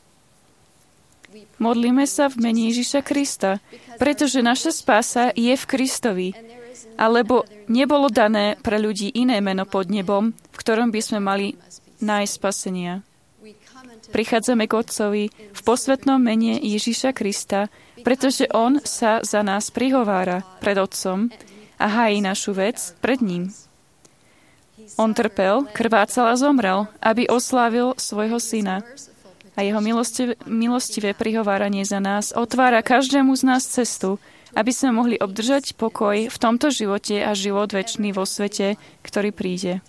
Modlíme sa v mene Ježiša Krista, pretože naša spása je v Kristovi, alebo nebolo dané pre ľudí iné meno pod nebom, v ktorom by sme mali nájsť spasenia. Prichádzame k Otcovi v posvätnom mene Ježiša Krista, pretože On sa za nás prihovára pred Otcom a hájí našu vec pred ním. On trpel, krvácal a zomrel, aby oslávil svojho syna. A jeho milostivé prihováranie za nás otvára každému z nás cestu, aby sme mohli obdržať pokoj v tomto živote a život večný vo svete, ktorý príde.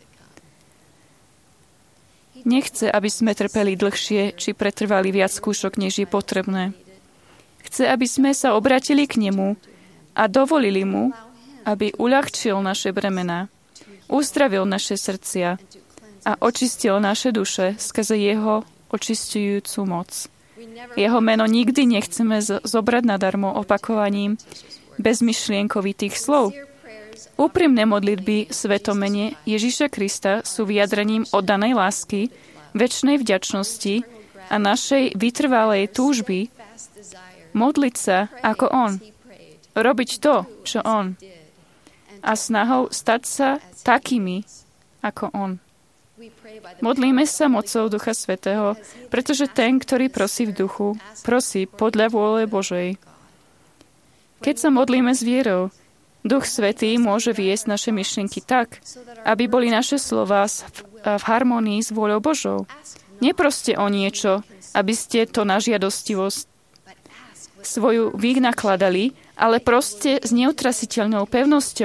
Nechce, aby sme trpeli dlhšie, či pretrvali viac skúšok, než je potrebné. Chce, aby sme sa obratili k nemu a dovolili mu, aby uľahčil naše bremená, uzdravil naše srdcia a očistil naše duše skrze jeho očisťujúcu moc. Jeho meno nikdy nechceme zobrať nadarmo opakovaním bezmyšlienkovitých slov. Úprimné modlitby svetomene Ježiša Krista sú vyjadrením oddanej lásky, večnej vďačnosti a našej vytrvalej túžby modliť sa ako On, robiť to, čo On, a snahou stať sa takými ako On. Modlíme sa mocou Ducha Svätého, pretože ten, ktorý prosí v duchu, prosí podľa vôle Božej. Keď sa modlíme s vierou, Duch Svätý môže viesť naše myšlienky tak, aby boli naše slová v harmonii s vôľou Božou. Neproste o niečo, aby ste to na žiadostivosť svoju vynakladali, ale proste s neutrasiteľnou pevnosťou,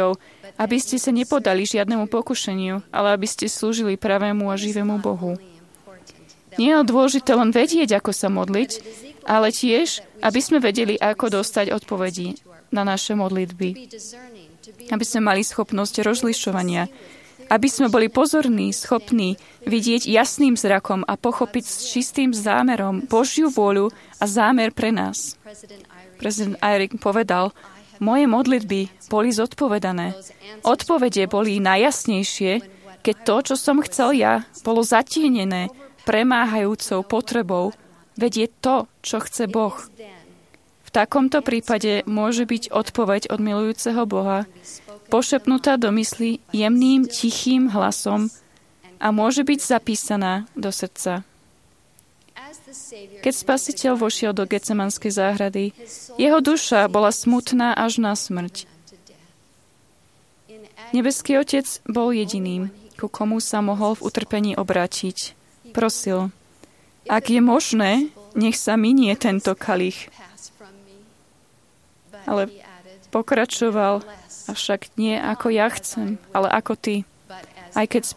aby ste sa nepodali žiadnemu pokušeniu, ale aby ste slúžili pravému a živému Bohu. Nie je dôležité len vedieť, ako sa modliť, ale tiež, aby sme vedeli, ako dostať odpovedi na naše modlitby. Aby sme mali schopnosť rozlišovania. Aby sme boli pozorní, schopní vidieť jasným zrakom a pochopiť s čistým zámerom Božiu vôľu a zámer pre nás. Prezident Eyring povedal, moje modlitby boli zodpovedané. Odpovede boli najjasnejšie, keď to, čo som chcel ja, bolo zatienené premáhajúcou potrebou vedieť to, čo chce Boh. V takomto prípade môže byť odpoveď od milujúceho Boha pošepnutá do mysli jemným, tichým hlasom a môže byť zapísaná do srdca. Keď Spasiteľ vošiel do Getsemanskej záhrady, jeho duša bola smutná až na smrť. Nebeský Otec bol jediným, ku komu sa mohol v utrpení obrátiť. Prosil, ak je možné, nech sa minie tento kalich. Ale pokračoval, avšak nie ako ja chcem, ale ako ty. Aj keď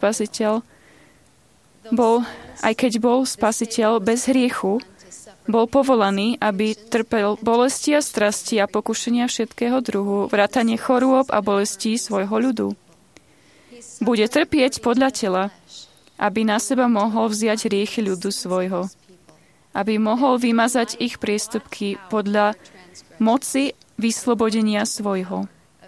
bol Spasiteľ bez hriechu, bol povolaný, aby trpel bolesti a strasti a pokušenia všetkého druhu, vrátane chorôb a bolestí svojho ľudu. Bude trpieť podľa tela, aby na seba mohol vziať hriechy ľudu svojho, aby mohol vymazať ich priestupky podľa moci vyslobodenia svojho.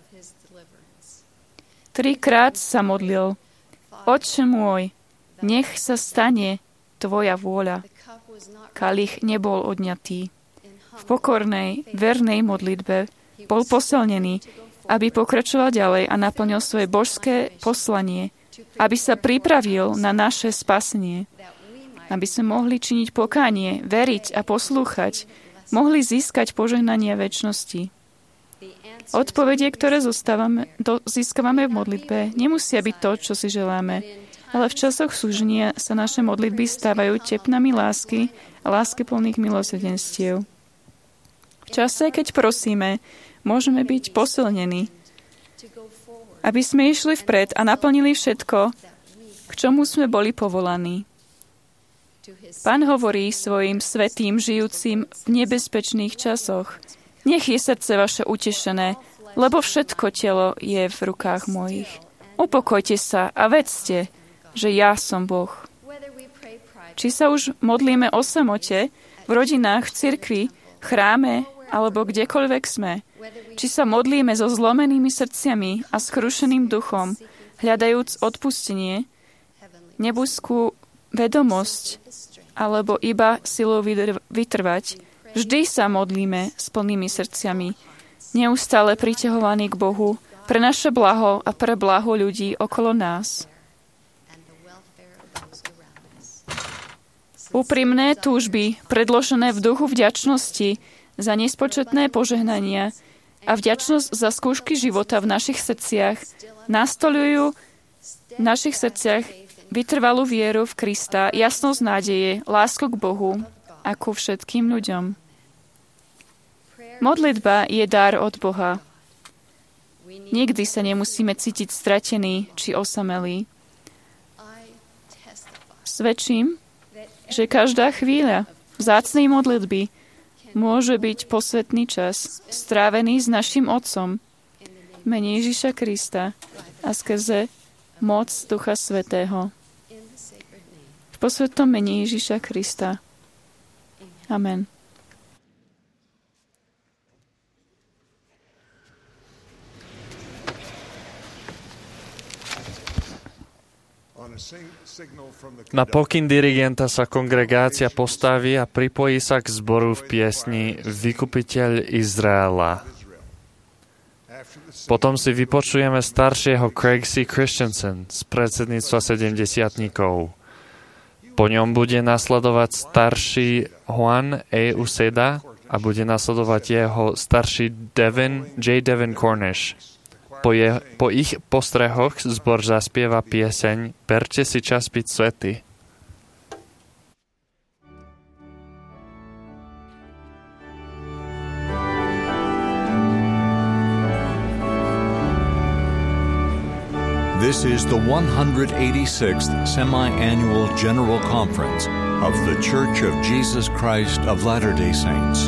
3-krát sa modlil, Otče môj, nech sa stane tvoja vôľa. Kalich nebol odňatý. V pokornej, vernej modlitbe bol posilnený, aby pokračoval ďalej a naplnil svoje božské poslanie, aby sa pripravil na naše spasenie, aby sme mohli činiť pokánie, veriť a poslúchať, mohli získať požehnanie večnosti. Odpovede, ktoré získavame v modlitbe, nemusia byť to, čo si želáme, ale v časoch súženia sa naše modlitby stávajú tepnami lásky a láskyplných milosrdenstiev. V čase, keď prosíme, môžeme byť posilnení, aby sme išli vpred a naplnili všetko, k čomu sme boli povolaní. Pán hovorí svojim svätým žijúcim v nebezpečných časoch, nech je srdce vaše utešené, lebo všetko telo je v rukách mojich. Upokojte sa a vedzte, že ja som Boh. Či sa už modlíme o samote, v rodinách, v cirkvi, v chráme alebo kdekoľvek sme, či sa modlíme so zlomenými srdciami a skrušeným duchom, hľadajúc odpustenie, nebeskú vedomosť alebo iba silou vytrvať, vždy sa modlíme s plnými srdciami, neustále priťahovaní k Bohu pre naše blaho a pre blaho ľudí okolo nás. Úprimné túžby, predložené v duchu vďačnosti za nespočetné požehnania a vďačnosť za skúšky života v našich srdciach, nastoľujú v našich srdciach vytrvalú vieru v Krista, jasnosť nádeje, lásku k Bohu a ku všetkým ľuďom. Modlitba je dar od Boha. Nikdy sa nemusíme cítiť stratení či osamelí. Svedčím, že každá chvíľa vzácnej modlitby môže byť posvätný čas, strávený s našim Otcom, v mene Ježiša Krista a skrze moc Ducha Svätého. V posvätnom mene Ježiša Krista. Amen. Na pokyn dirigenta sa kongregácia postaví a pripojí sa k zboru v piesni Vykupiteľ Izraela. Potom si vypočujeme staršieho Craig C. Christensen z predsedníctva 70-tníkov. Po ňom bude nasledovať starší Juan A. Uceda a bude nasledovať jeho starší J. Devin Cornish. Po ich postrehoch zbor zaspieva pieseň Berte si čas byť svätý. This is the 186th Semi-Annual General Conference of The Church of Jesus Christ of Latter-day Saints.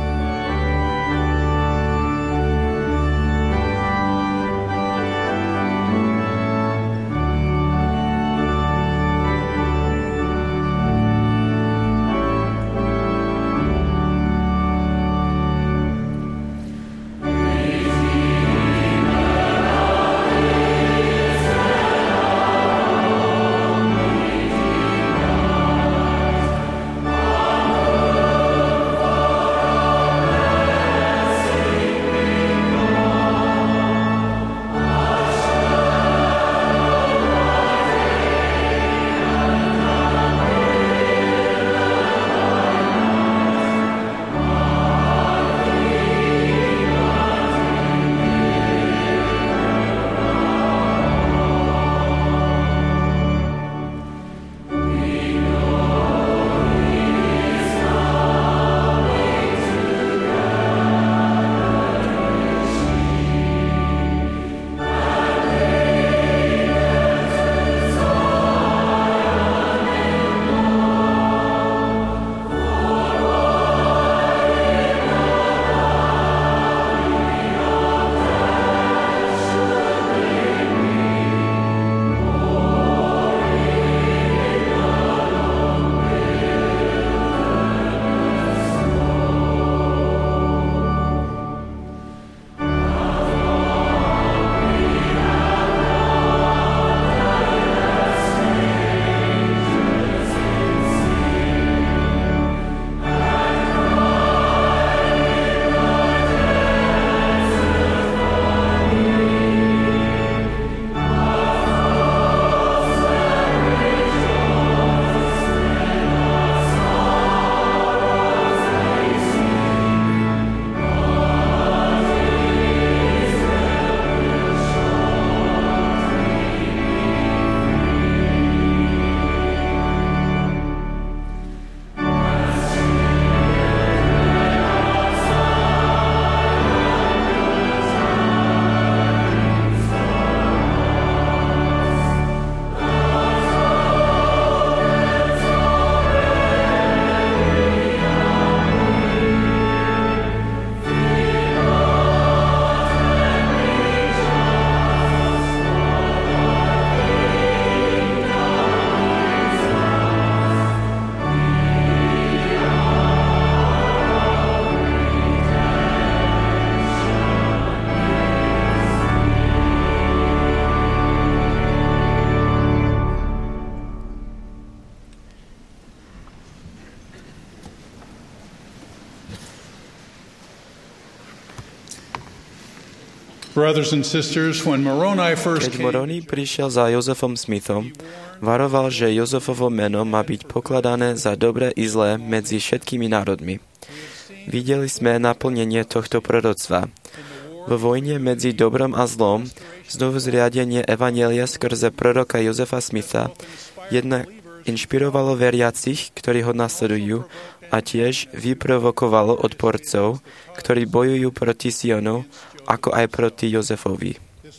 Keď Moroni prišiel za Jozefom Smithom, varoval, že Jozefovo meno má byť pokladané za dobré i zlé medzi všetkými národmi. Videli sme naplnenie tohto proroctva. Vo vojne medzi dobrom a zlom, znovu zriadenie evanjelia skrze proroka Jozefa Smitha jednak inšpirovalo veriacich, ktorí ho nasledujú, a tiež vyprovokovalo odporcov, ktorí bojujú proti Sionu, ako aj proti Jozefovi.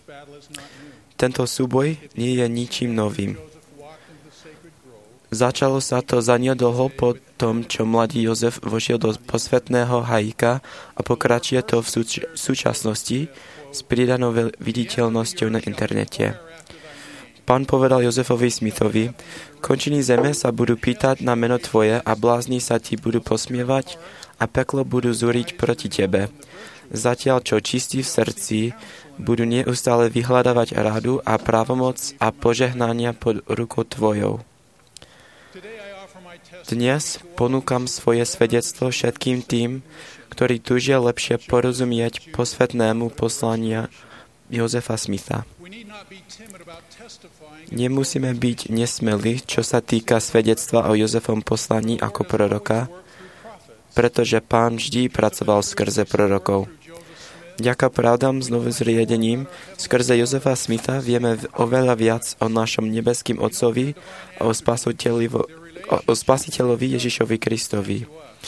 Tento súboj nie je ničím novým. Začalo sa to zanedlho po tom, čo mladý Jozef vošiel do posvetného hajíka a pokračuje to v súčasnosti s pridanou viditeľnosťou na internete. Pán povedal Jozefovi Smithovi, končiny zeme sa budú pýtať na meno tvoje a blázni sa ti budú posmievať a peklo budú zúriť proti tebe. Zatiaľ, čo čistí v srdci, budú neustále vyhľadávať rádu a právomoc a požehnania pod rukou tvojou. Dnes ponúkam svoje svedectvo všetkým tým, ktorí túžia lepšie porozumieť posvetnému poslania Jozefa Smitha. Nemusíme byť nesmelí, čo sa týka svedectva o Jozefom poslaní ako proroka, pretože Pán vždy pracoval skrze prorokov. Vďaka pravdám znovu zriedením skrze Jozefa Smitha vieme oveľa viac o našom nebeským Otcovi a o Spasiteľovi Ježišovi Kristovi.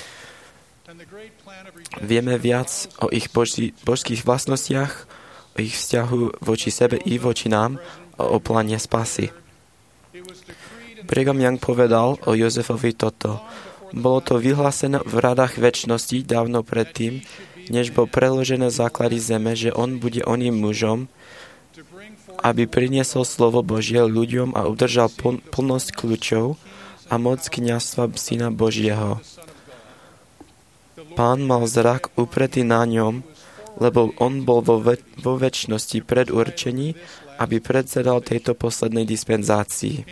Vieme viac o ich božských vlastnostiach, o ich vzťahu voči sebe i voči nám o pláne spásy. Brigham Young povedal o Jozefovi toto. Bolo to vyhlásené v radách večnosti dávno predtým, než bol preložené základy zeme, že on bude oným mužom, aby priniesol slovo Božie ľuďom a udržal plnosť kľúčov a moc kňazstva Syna Božieho. Pán mal zrak upretý na ňom, lebo on bol vo večnosti predurčený, aby predsedal tejto poslednej dispenzácii.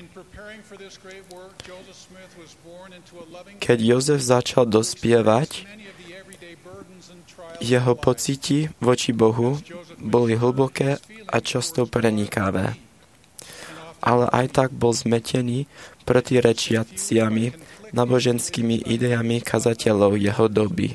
Keď Jozef začal dospievať, jeho pocity voči Bohu boli hlboké a často prenikavé. Ale aj tak bol zmetený protirečiaciami náboženskými ideami kazateľov jeho doby.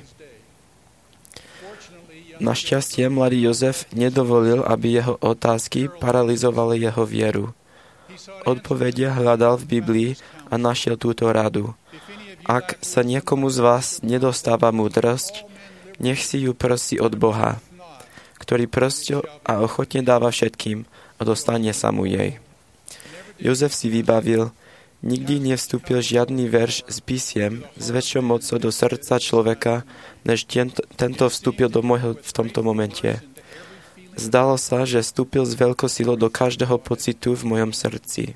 Našťastie mladý Jozef nedovolil, aby jeho otázky paralizovali jeho vieru. Odpovede hľadal v Biblii a našiel túto radu. Ak sa niekomu z vás nedostáva múdrosť, nech si ju prosí od Boha, ktorý prostil a ochotne dáva všetkým a dostane sa mu jej. Jozef si vybavil, nikdy nevstúpil žiadny verš z písiem s väčšou mocou do srdca človeka, než tento vstúpil do môjho v tomto momente. Zdalo sa, že vstúpil s veľkou silou do každého pocitu v mojom srdci.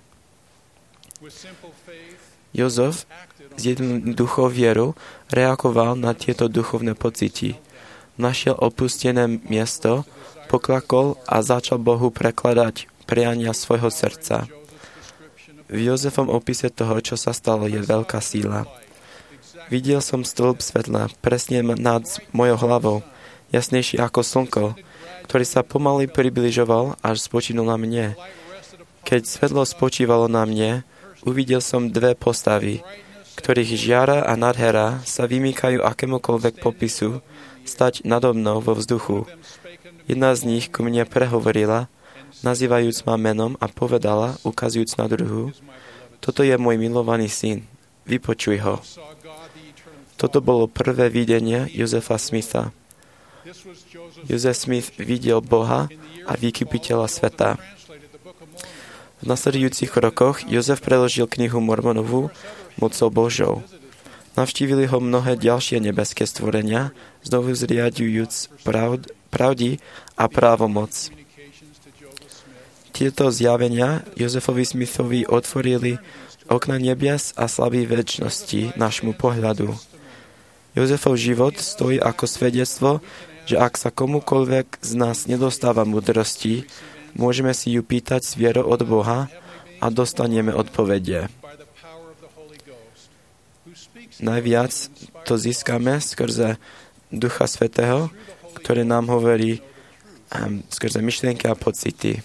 Jozef s jednoduchou vierou reagoval na tieto duchovné pocity. Našiel opustené miesto, poklakol a začal Bohu prekladať priania svojho srdca. V Jozefom opise toho, čo sa stalo, je veľká síla. Videl som stĺp svetla presne nad mojou hlavou, jasnejší ako slnko, ktorý sa pomaly približoval, až spočinul na mne. Keď svetlo spočívalo na mne, uvidel som dve postavy, ktorých žiara a nádhera sa vymýkajú akémukoľvek popisu, stať nado mnou vo vzduchu. Jedna z nich ku mne prehovorila, nazývajúc ma menom a povedala, ukazujúc na druhu, toto je môj milovaný syn, vypočuj ho. Toto bolo prvé videnie Jozefa Smitha. Jozef Smith videl Boha a vykupiteľa sveta. V nasledujúcich rokoch Jozef preložil knihu Mormonovu mocou Božou. Navštívili ho mnohé ďalšie nebeské stvorenia, znovu zriaďujúc pravdy a právomoc. Tieto zjavenia Jozefovi Smithovi otvorili okna nebies a slavy večnosti nášmu pohľadu. Jozefov život stojí ako svedectvo, že ak sa komukoľvek z nás nedostáva múdrosti, môžeme si ju pýtať s vierou od Boha a dostaneme odpovede. Najviac to získame skrze Ducha Svätého, ktorý nám hovorí skrze myšlienky a pocity.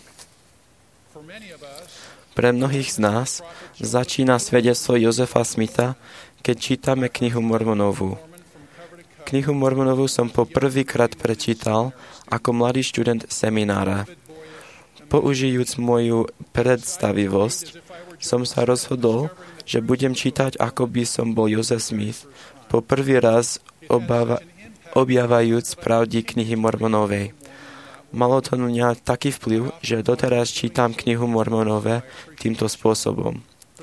Pre mnohých z nás začína svedectvo Jozefa Smitha, keď čítame knihu Mormonovu. Knihu Mormonovu som po prvýkrát prečítal ako mladý študent seminára. Použijúc moju predstavivosť, som sa rozhodol, že budem čítať, ako by som bol Jozef Smith, po prvý raz objavajúc pravdy knihy Mormonovej. Malo to na mňa taký vplyv, že doteraz čítam knihu Mormonove týmto spôsobom.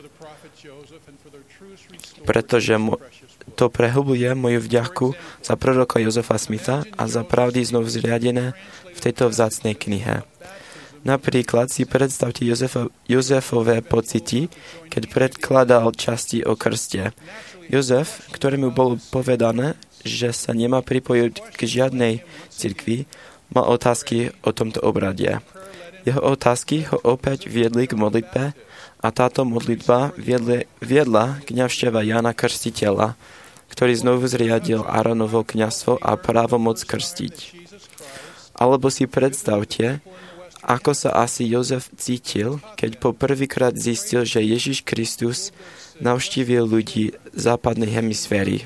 Pretože to prehlbuje moju vďaku za proroka Jozefa Smitha a za pravdy znovu zriadené v tejto vzácnej knihe. Napríklad si predstavte Jozefové pocity, keď predkladal časti o krste. Jozef, ktorému bolo povedané, že sa nemá pripojiť k žiadnej cirkvi, mal otázky o tomto obrade. Jeho otázky ho opäť viedli k modlitbe a táto modlitba viedla k návšteve Jána Krstiteľa, ktorý znovu zriadil Áronovo kňazstvo a právomoc krstiť. Alebo si predstavte, ako sa asi Jozef cítil, keď po prvýkrát zistil, že Ježiš Kristus navštívil ľudí západnej hemisféry.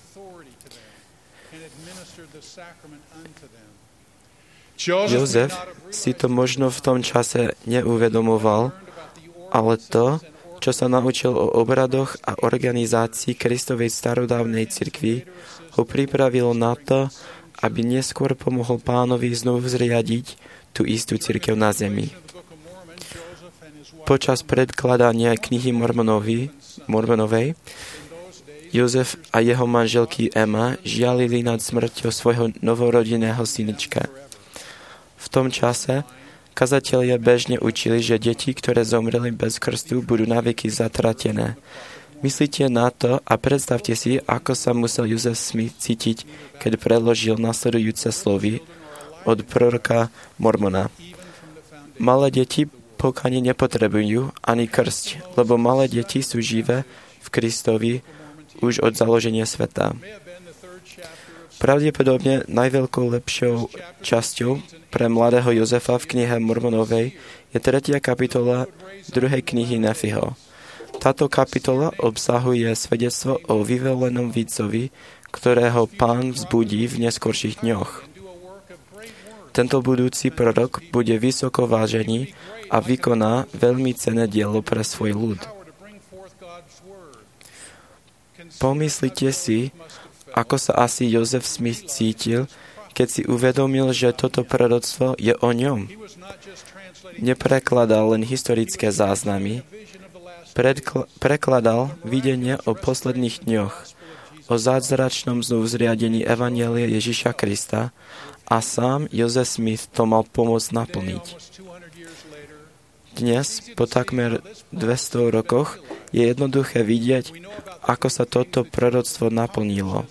Jozef si to možno v tom čase neuvedomoval, ale to, čo sa naučil o obradoch a organizácii Kristovej starodávnej cirkvi, ho pripravilo na to, aby neskôr pomohol Pánovi znovu zriadiť tú istú cirkev na zemi. Počas predkladania knihy Mormonovej Jozef a jeho manželky Emma žialili nad smrťou svojho novorodeného synička. V tom čase kazatelia bežne učili, že deti, ktoré zomreli bez krstu, budú naveky zatratené. Myslíte na to a predstavte si, ako sa musel Jozef Smith cítiť, keď preložil nasledujúce slovy od proroka Mormona. Malé deti pokánie nepotrebujú ani krst, lebo malé deti sú živé v Kristovi už od založenia sveta. Pravdepodobne najveľkou lepšou časťou pre mladého Jozefa v knihe Mormonovej je 3. kapitola 2. knihy Nefiho. Táto kapitola obsahuje svedectvo o vyvolenom vídcovi, ktorého Pán vzbudí v neskorších dňoch. Tento budúci prorok bude vysoko vážený a vykoná veľmi cenné dielo pre svoj ľud. Pomyslite si, ako sa asi Jozef Smith cítil, keď si uvedomil, že toto proroctvo je o ňom. Neprekladal len historické záznamy, prekladal videnie o posledných dňoch, o zázračnom znovuzriadení Evanjelia Ježiša Krista a sám Jozef Smith to mal pomôcť naplniť. Dnes, po takmer 200 rokoch, je jednoduché vidieť, ako sa toto proroctvo naplnilo.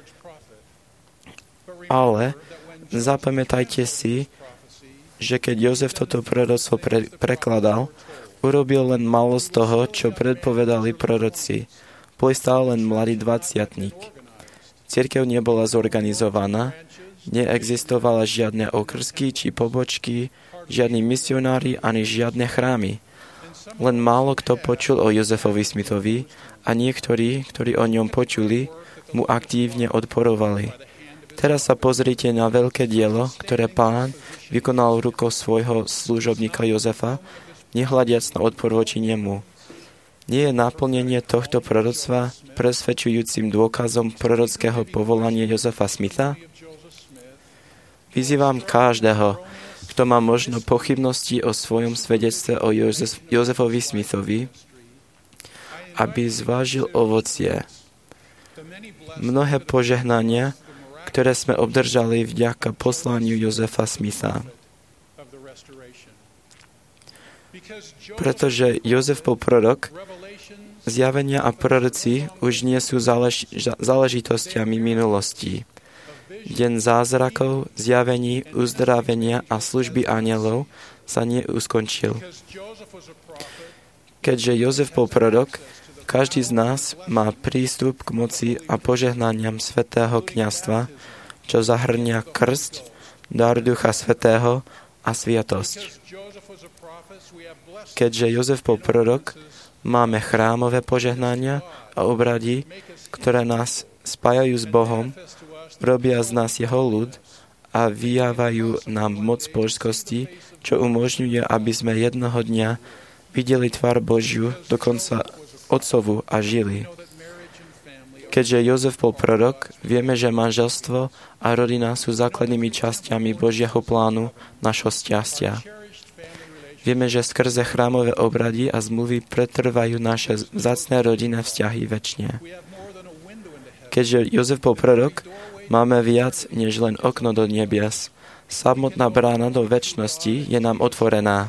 Ale zapamätajte si, že keď Jozef toto proroctvo prekladal, urobil len málo z toho, čo predpovedali proroci. Bol stále len mladý dvadsiatnik. Cirkev nebola zorganizovaná, neexistovala žiadne okrsky či pobočky, žiadni misionári ani žiadne chrámy. Len málo kto počul o Jozefovi Smithovi a niektorí, ktorí o ňom počuli, mu aktívne odporovali. Teraz sa pozrite na veľké dielo, ktoré Pán vykonal rukou svojho služobníka Jozefa, nehľadiac na odpor voči nemu. Nie je naplnenie tohto proroctva presvedčujúcim dôkazom prorockého povolania Jozefa Smitha? Vyzývam každého, kto má možno pochybnosti o svojom svedectve o Jozefovi Smithovi, aby zvážil ovocie. Mnohé požehnania, ktoré sme obdržali vďaka poslaniu Jozefa Smitha. Pretože Jozef bol prorok, zjavenia a proroci už nie sú záležitostiami minulosti. Deň zázrakov, zjavení, uzdravenia a služby anjelov sa neuskončil. Keďže Jozef bol prorok, každý z nás má prístup k moci a požehnaniam svätého kňazstva, čo zahrňa krst, dar Ducha Svätého a sviatosť. Keďže Jozef bol prorok, máme chrámové požehnania a obrady, ktoré nás spájajú s Bohom, robia z nás jeho ľud a vyjávajú nám moc božskosti, čo umožňuje, aby sme jednoho dňa videli tvár Božiu, dokonca Otcovu a žili. Keďže Jozef bol prorok, vieme, že manželstvo a rodina sú základnými časťami Božieho plánu našho šťastia. Vieme, že skrze chrámové obrady a zmluvy pretrvajú naše vzácne rodinné vzťahy večne. Keďže Jozef bol prorok, máme viac než len okno do nebies. Samotná brána do večnosti je nám otvorená.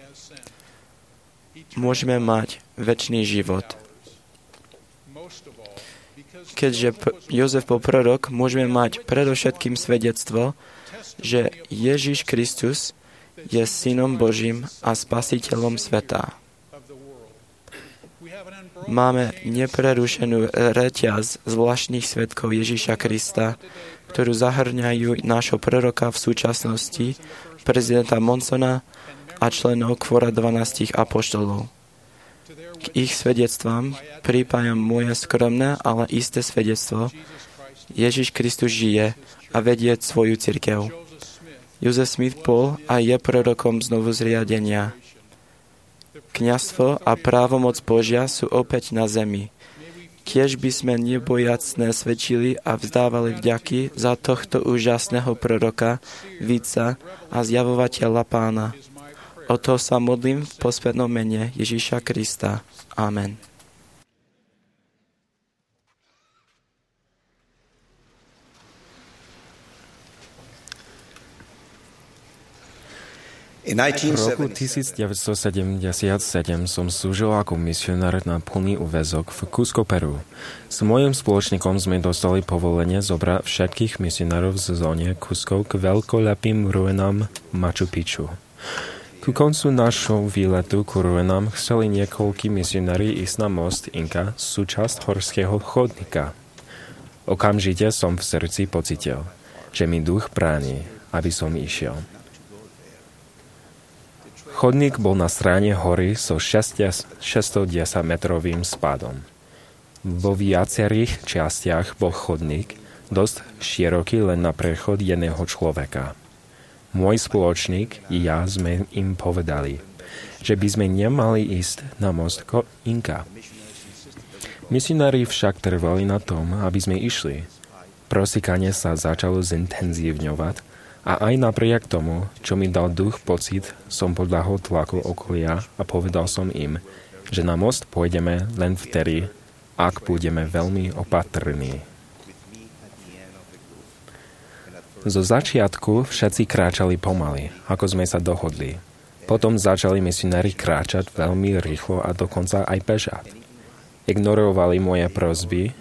Môžeme mať večný život. Keďže Jozef bol prorok, môžeme mať predovšetkým svedectvo, že Ježiš Kristus je Synom Božím a Spasiteľom sveta. Máme neprerušenú reťaz zvláštnych svedkov Ježiša Krista, ktorú zahrňajú nášho proroka v súčasnosti, prezidenta Monsona a členov kvora 12 apoštolov. K ich svedectvám pripájam moje skromné, ale isté svedectvo. Ježiš Kristus žije a vedie svoju cirkev. Jozef Smith bol a je prorokom znovu zriadenia. Kňazstvo a právomoc Božia sú opäť na zemi. Kiež by sme nebojacne svedčili a vzdávali vďaky za tohto úžasného proroka, vídca a zjavovateľa Pána. O to sa modlím v posvätnom mene Ježíša Krista. Amen. V roku 1977 som slúžil ako misionár na plný úväzok v Cusco, Peru. S mojím spoločníkom sme dostali povolenie zobrať všetkých misionárov z zóne Cusco k veľkolepým ruinám Machu Picchu. Ku koncu našho výletu k ruinám chceli niekoľkí misionári ísť na most Inka, súčasť horského chodníka. Okamžite som v srdci pocitil, že mi duch bráni, aby som išiel. Chodník bol na strane hory so 610-metrovým spadom. Vo viacerých častiach bol chodník dosť široký len na prechod jedného človeka. Môj spoločník i ja sme im povedali, že by sme nemali ísť na most Inka. Misionári však trvali na tom, aby sme išli. Prosíkanie sa začalo zintenzívňovať a aj napriek tomu, čo mi dal duch pocit, som podľahol tlaku okolia a povedal som im, že na most pôjdeme len vtedy, ak budeme veľmi opatrní. Zo začiatku všetci kráčali pomaly, ako sme sa dohodli. Potom začali misionári kráčať veľmi rýchlo a dokonca aj bežať. Ignorovali moje prosby,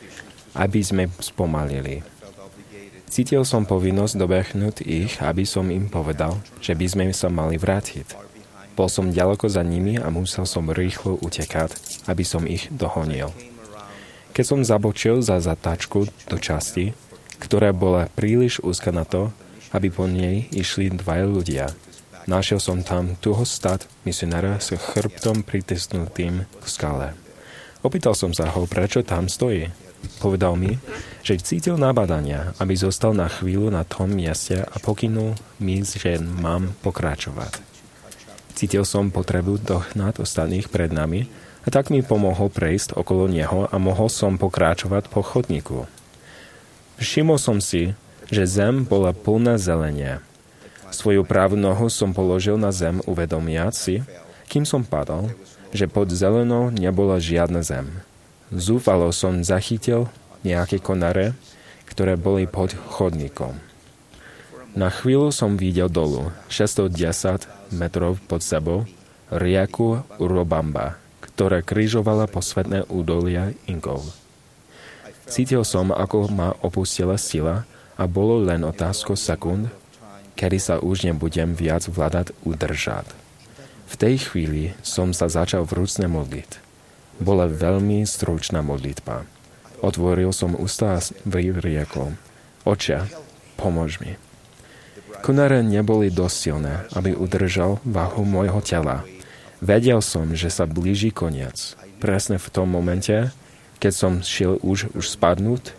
aby sme spomalili. Cítil som povinnosť dobehnúť ich, aby som im povedal, že by sme sa mali vrátiť. Bol som ďaleko za nimi a musel som rýchlo utekať, aby som ich dohonil. Keď som zabočil za zatačku do časti, ktorá bola príliš úzka na to, aby po nej išli dvaja ľudia, našiel som tam tuho stát misionára s chrbtom pritisnutým k skale. Opýtal som sa ho, prečo tam stojí. Povedal mi, že cítil nabádania, aby zostal na chvíľu na tom mieste a pokynul mi, že mám pokračovať. Cítil som potrebu dohnať ostatných pred nami a tak mi pomohol prejsť okolo neho a mohol som pokračovať po chodníku. Všimol som si, že zem bola plná zelenia. Svoju pravú nohu som položil na zem uvedomiac si, kým som padol, že pod zelenou nebola žiadna zem. Zúfalo som zachytil nejaké konáre, ktoré boli pod chodníkom. Na chvíľu som videl dolu, 610 metrov pod sebou, rieku Urubamba, ktorá križovala posvetné údolia Inkov. Cítil som, ako ma opustila sila a bolo len otázkou sekúnd, kedy sa už nebudem viac vládať udržať. V tej chvíli som sa začal vrúcne modliť. Bola veľmi stručná modlitba. Otvoril som ústa a riekol: Oče, pomôž mi. Konáre neboli dosť silné, aby udržal váhu môjho tela. Vedel som, že sa blíži koniec. Presne v tom momente, keď som šiel už spadnúť,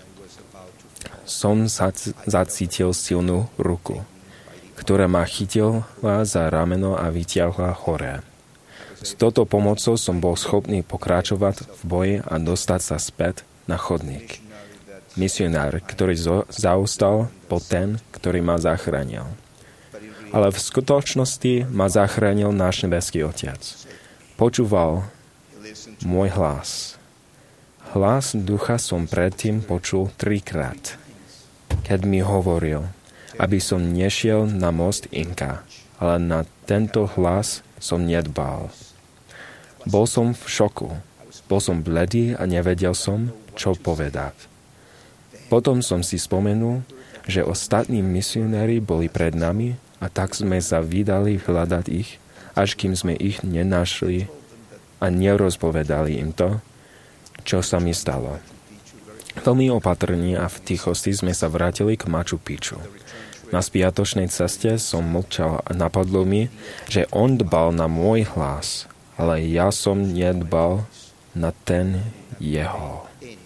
som zacítil silnú ruku, ktorá ma chytila za rameno a vytiahla hore. S touto pomocou som bol schopný pokračovať v boji a dostať sa späť na chodník. Misionár, ktorý zaostal, bol ten, ktorý ma zachránil. Ale v skutočnosti ma zachránil náš nebeský Otec. Počúval môj hlas. Hlas ducha som predtým počul 3-krát, keď mi hovoril, aby som nešiel na most Inka, ale na tento hlas som nedbal. Bol som v šoku. Bol som bledý a nevedel som, čo povedať. Potom som si spomenul, že ostatní misionári boli pred nami a tak sme sa vydali hľadať ich, až kým sme ich nenašli a nerozpovedali im to, čo sa mi stalo. Veľmi opatrní a v tichosti sme sa vrátili k Machu Picchu. Na spiatočnej ceste som mlčal a napadlo mi, že on dbal na môj hlas, ale ja som nedbal na ten jeho.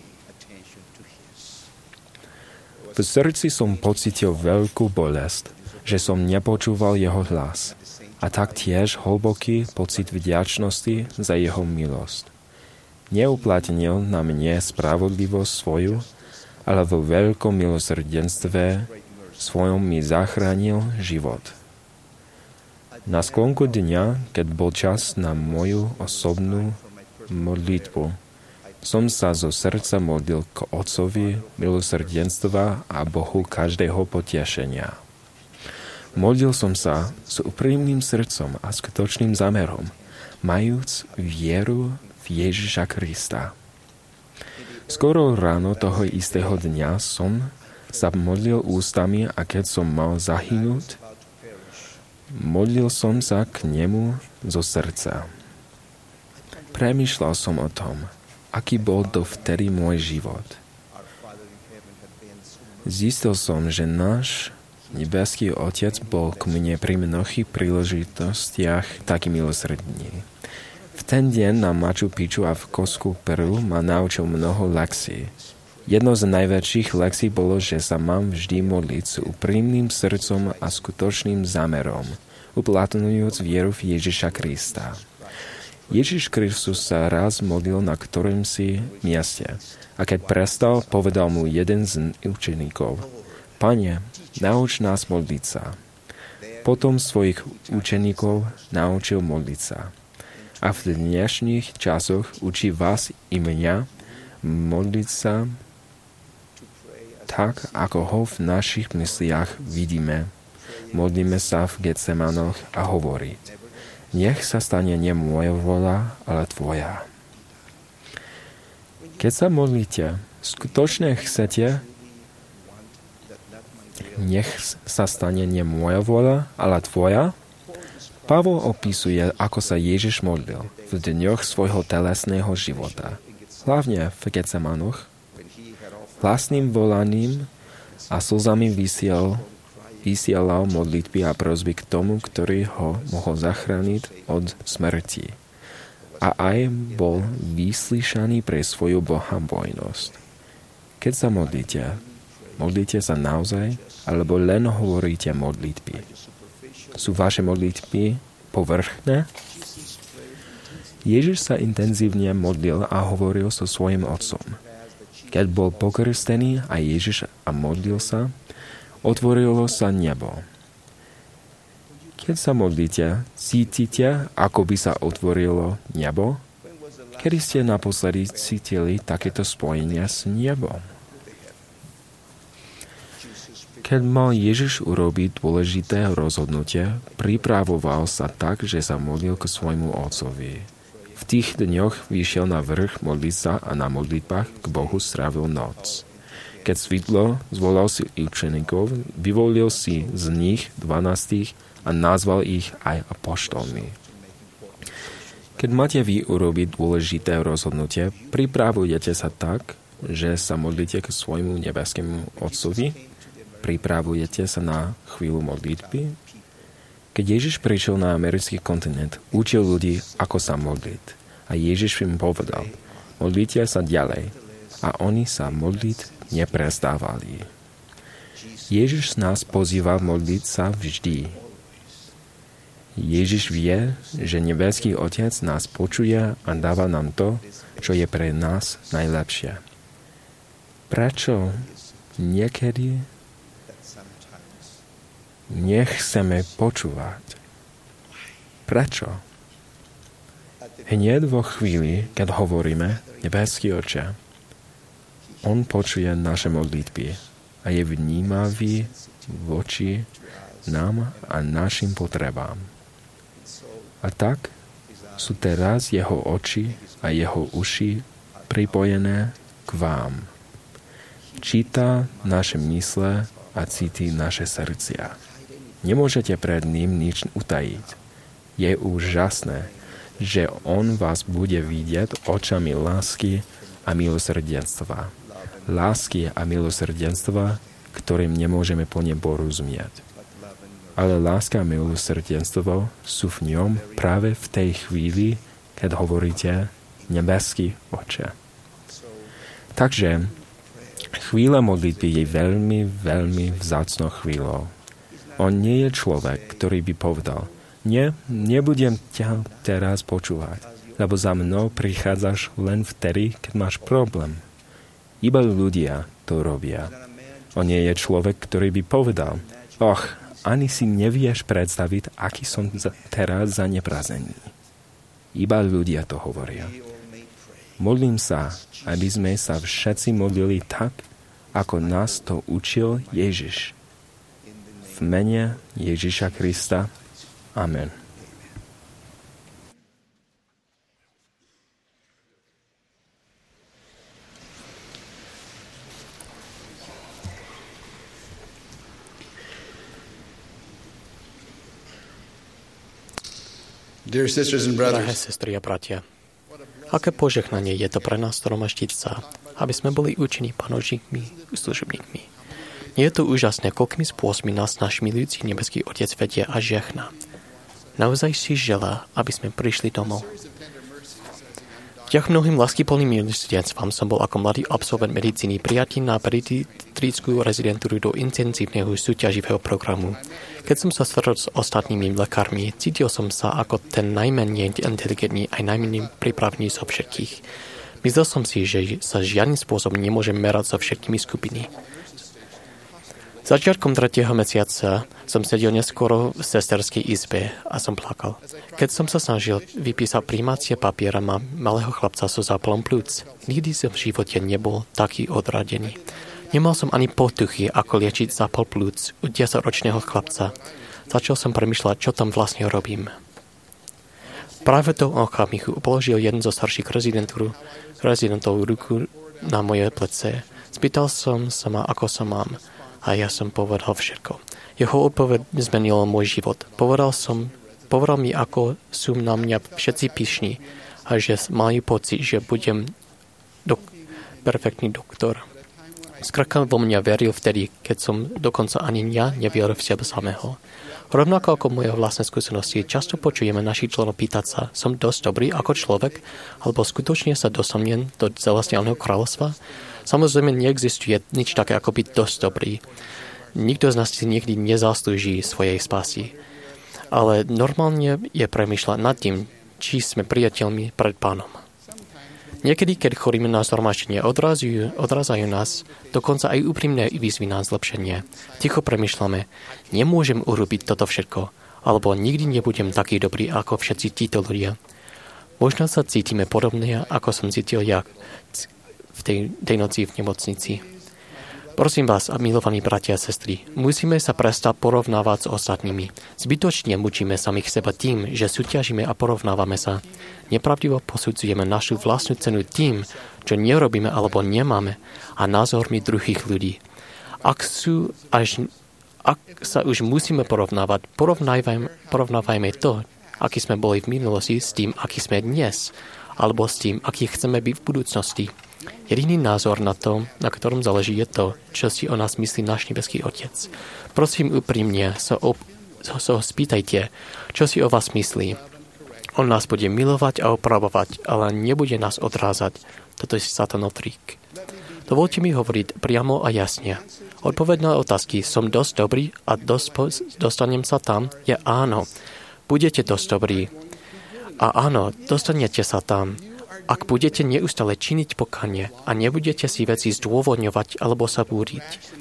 V srdci som pocitil veľkú bolesť, že som nepočúval jeho hlas a taktiež hlboký pocit vďačnosti za jeho milosť. Neuplatnil na mne spravodlivosť svoju, ale vo veľkom milosrdenstve svojom mi zachránil život. Na sklonku dňa, keď bol čas na moju osobnú modlitbu, som sa zo srdca modlil k Otcovi milosrdenstva a Bohu každého potešenia. Modlil som sa s úprimným srdcom a skutočným zámerom, majúc vieru v Ježiša Krista. Skoro ráno toho istého dňa som sa modlil ústami a keď som mal zahynúť, modlil som sa k nemu zo srdca. Premýšľal som o tom, aký bol dovtedy môj život. Zistil som, že náš nebeský Otec bol k mne pri mnohých príležitostiach taký milosrdný. V ten deň na Machu Picchu a v Cuscu, Peru ma naučil mnoho lekcií. Jedno z najväčších lekcií bolo, že sa mám vždy modliť s úprimným srdcom a skutočným zámerom, uplatňujúc vieru v Ježiša Krista. Ježiš Kristus sa raz modlil na ktoromsi mieste a keď prestal, povedal mu jeden z učeníkov: Pane, nauč nás modliť sa. Potom svojich učeníkov naučil modliť sa. A v dnešných časoch učí vás i mňa modliť sa tak, ako ho v našich mysliach vidíme. Modlíme sa v Getsemanoch a hovorí: Nech sa stane nie moja vôľa, ale tvoja. Keď sa modlíte, skutočne chcete, nech sa stane nie moja vôľa, ale tvoja? Pavol opisuje, ako sa Ježiš modlil v dňoch svojho telesného života, hlavne v Getsemanoch. Vlastným volaním a slzami vysielal modlitby a prosby k tomu, ktorý ho mohol zachrániť od smrti. A aj bol vyslyšaný pre svoju bohabojnosť. Keď sa modlíte sa naozaj, alebo len hovoríte modlitby? Sú vaše modlitby povrchné? Ježiš sa intenzívne modlil a hovoril so svojím Otcom. Keď bol pokrstený a Ježiš a modlil sa, otvorilo sa nebo. Keď sa modlíte, cítite, ako by sa otvorilo nebo? Kedy ste naposledy cítili takéto spojenie s nebom? Keď mal Ježiš urobiť dôležité rozhodnutie, pripravoval sa tak, že sa modlil k svojmu Otcovi. V tých dňoch vyšiel na vrch modliť sa a na modlitbách k Bohu strávil noc. Keď svitlo, zvolal si učeníkov, vyvolil si z nich 12 a nazval ich aj apoštolmi. Keď máte vy urobiť dôležité rozhodnutie, pripravujete sa tak, že sa modlíte k svojmu nebeskému Otcovi? Pripravujete sa na chvíľu modlitby? Keď Ježiš prišiel na americký kontinent, učil ľudí, ako sa modliť. A Ježiš im povedal: modlite sa ďalej. A oni sa modliť neprestávali. Ježiš nás pozýva modliť sa vždy. Ježiš vie, že nebeský Otec nás počuje a dáva nám to, čo je pre nás najlepšie. Prečo niekedy nechceme počúvať? Prečo? Hneď vo chvíli, keď hovoríme nebeský Otče, on počuje naše modlitby a je vnímavý voči nám a našim potrebám. A tak sú teraz jeho oči a jeho uši pripojené k vám. Číta naše mysle a cíti naše srdcia. Nemôžete pred ním nič utajiť. Je úžasné, že on vás bude vidieť očami lásky a milosrdenstva. Lásky a milosrdenstva, ktorým nemôžeme plne porozumieť. Ale láska a milosrdenstvo sú v ňom práve v tej chvíli, keď hovoríte nebeský Otče. Takže chvíľa modlitby je veľmi, veľmi vzácnou chvíľou. On nie je človek, ktorý by povedal: nebudem ťa teraz počúvať, lebo za mnou prichádzaš len vtedy, keď máš problém. Iba ľudia to robia. On nie je človek, ktorý by povedal: ani si nevieš predstaviť, aký som teraz zaneprázdnený. Iba ľudia to hovoria. Modlím sa, aby sme sa všetci modlili tak, ako nás to učil Ježiš. V mene Ježiša Krista. Amen. Drahé sestry a bratia, aké požehnanie je to pre nás zhromaždiť sa, aby sme boli učení panovníkmi, služobníkmi. Nie je to úžasné, koľkými spôsobmi nás náš milujúci nebeský Otec vedie a žehná. Naozaj si želá, aby sme prišli domov. Vďaka mnohým láskyplným milostivenstvám som bol ako mladý absolvent medicíny prijatý na pediatrickú rezidentúru do intenzívneho súťaživého programu. Keď som sa stretol s ostatnými lekármi, cítil som sa ako ten najmenej inteligentný aj najmenej pripravený zo všetkých. Myslel som si, že sa žiadnym spôsobom nemôžem merať so všetkými skupiny. Začiatkom 3. mesiaca som sedel neskoro v sesterskej izbe a som plakal. Keď som sa snažil vypísať prijímacie papiera malého chlapca so zápalom plúc, nikdy som v živote nebol taký odradený. Nemal som ani potuchy, ako liečiť zápal plúc u 10-ročného chlapca. Začal som premýšľať, čo tam vlastne robím. Práve v tom okamihu položil jeden zo starších rezidentov ruku na moje plece. Spýtal som sa ma, ako sa mám. A ja som povedal všetko. Jeho odpoveď zmenil môj život. Povedal mi, ako sú na mňa všetci pyšní a že majú pocit, že budem perfektný doktor. Skrátka vo mňa veril vtedy, keď som dokonca ani ja nevieril v seba samého. Rovnako ako moje vlastné skúsenosti, často počujeme našich členov pýtať sa, som dosť dobrý ako človek, alebo skutočne sa dostanem do celestiálneho kráľovstva? Samozrejme, neexistuje nič také, ako byť dosť dobrý. Nikto z nás si nikdy nezaslúži svojej spásy. Ale normálne je premýšľať nad tým, či sme priateľmi pred Pánom. Niekedy, keď chodíme na zhromaždenie, odrázajú nás dokonca aj úprimné výzvy na zlepšenie. Ticho premýšľame, nemôžem urobiť toto všetko, alebo nikdy nebudem taký dobrý ako všetci títo ľudia. Možno sa cítime podobne, ako som cítil ja v tej noci v nemocnici. Prosím vás, milovaní bratia a sestry, musíme sa prestať porovnávať s ostatnými. Zbytočne mučíme samých seba tým, že súťažíme a porovnávame sa. Nepravdivo posudzujeme našu vlastnú cenu tým, čo nerobíme alebo nemáme a názormi druhých ľudí. Ak sa už musíme porovnávať, porovnávajme to, aký sme boli v minulosti, s tým, aký sme dnes, alebo s tým, aký chceme byť v budúcnosti. Jediný názor na to, na ktorom záleží, je to, čo si o nás myslí náš nebeský Otec. Prosím úprimne sa spýtajte, čo si o vás myslí. On nás bude milovať a opravovať, ale nebude nás odrázať. Toto je satanov trik. Dovolte mi hovoriť priamo a jasne. Odpoveď na otázky, som dosť dobrý a dostanem sa tam, je áno. Budete dosť dobrí. A áno, dostanete sa tam. Ak budete neustále činiť pokánie a nebudete si veci zdôvodňovať alebo sa búriť.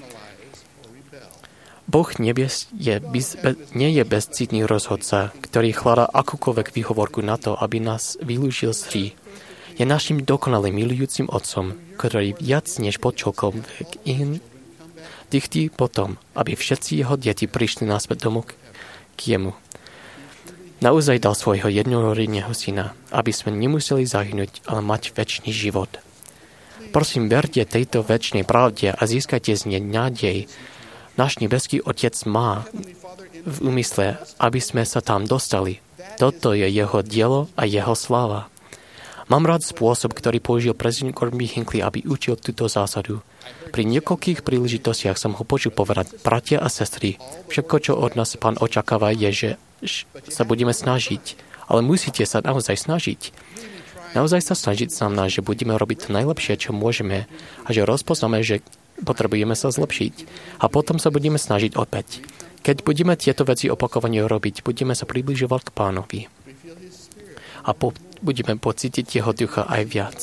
Boh nebies nie je bezcitný rozhodca, ktorý hľadá akúkoľvek výhovorku na to, aby nás vylúžil z hry. Je našim dokonale milujúcim otcom, ktorý viac než po čokoľvek dychtí potom, aby všetci jeho deti prišli naspäť domov k jemu. Naozaj dal svojho jednorodeného syna, aby sme nemuseli zahynúť, ale mať večný život. Prosím, verte tejto večnej pravde a získajte z nej nádej. Náš nebeský Otec má v úmysle, aby sme sa tam dostali. Toto je jeho dielo a jeho sláva. Mám rád spôsob, ktorý použil prezident Corbin Hinckley, aby učil túto zásadu. Pri niekoľkých príležitostiach som ho počul povedať, bratia a sestry, všetko, čo od nás Pán očakáva, je, že sa budeme snažiť, ale musíte sa naozaj snažiť. Naozaj sa snažiť znamená, že budeme robiť to najlepšie, čo môžeme a že rozpoznáme, že potrebujeme sa zlepšiť a potom sa budeme snažiť opäť. Keď budeme tieto veci opakovane robiť, budeme sa približovať k Pánovi a budeme pocítiť jeho ducha aj viac.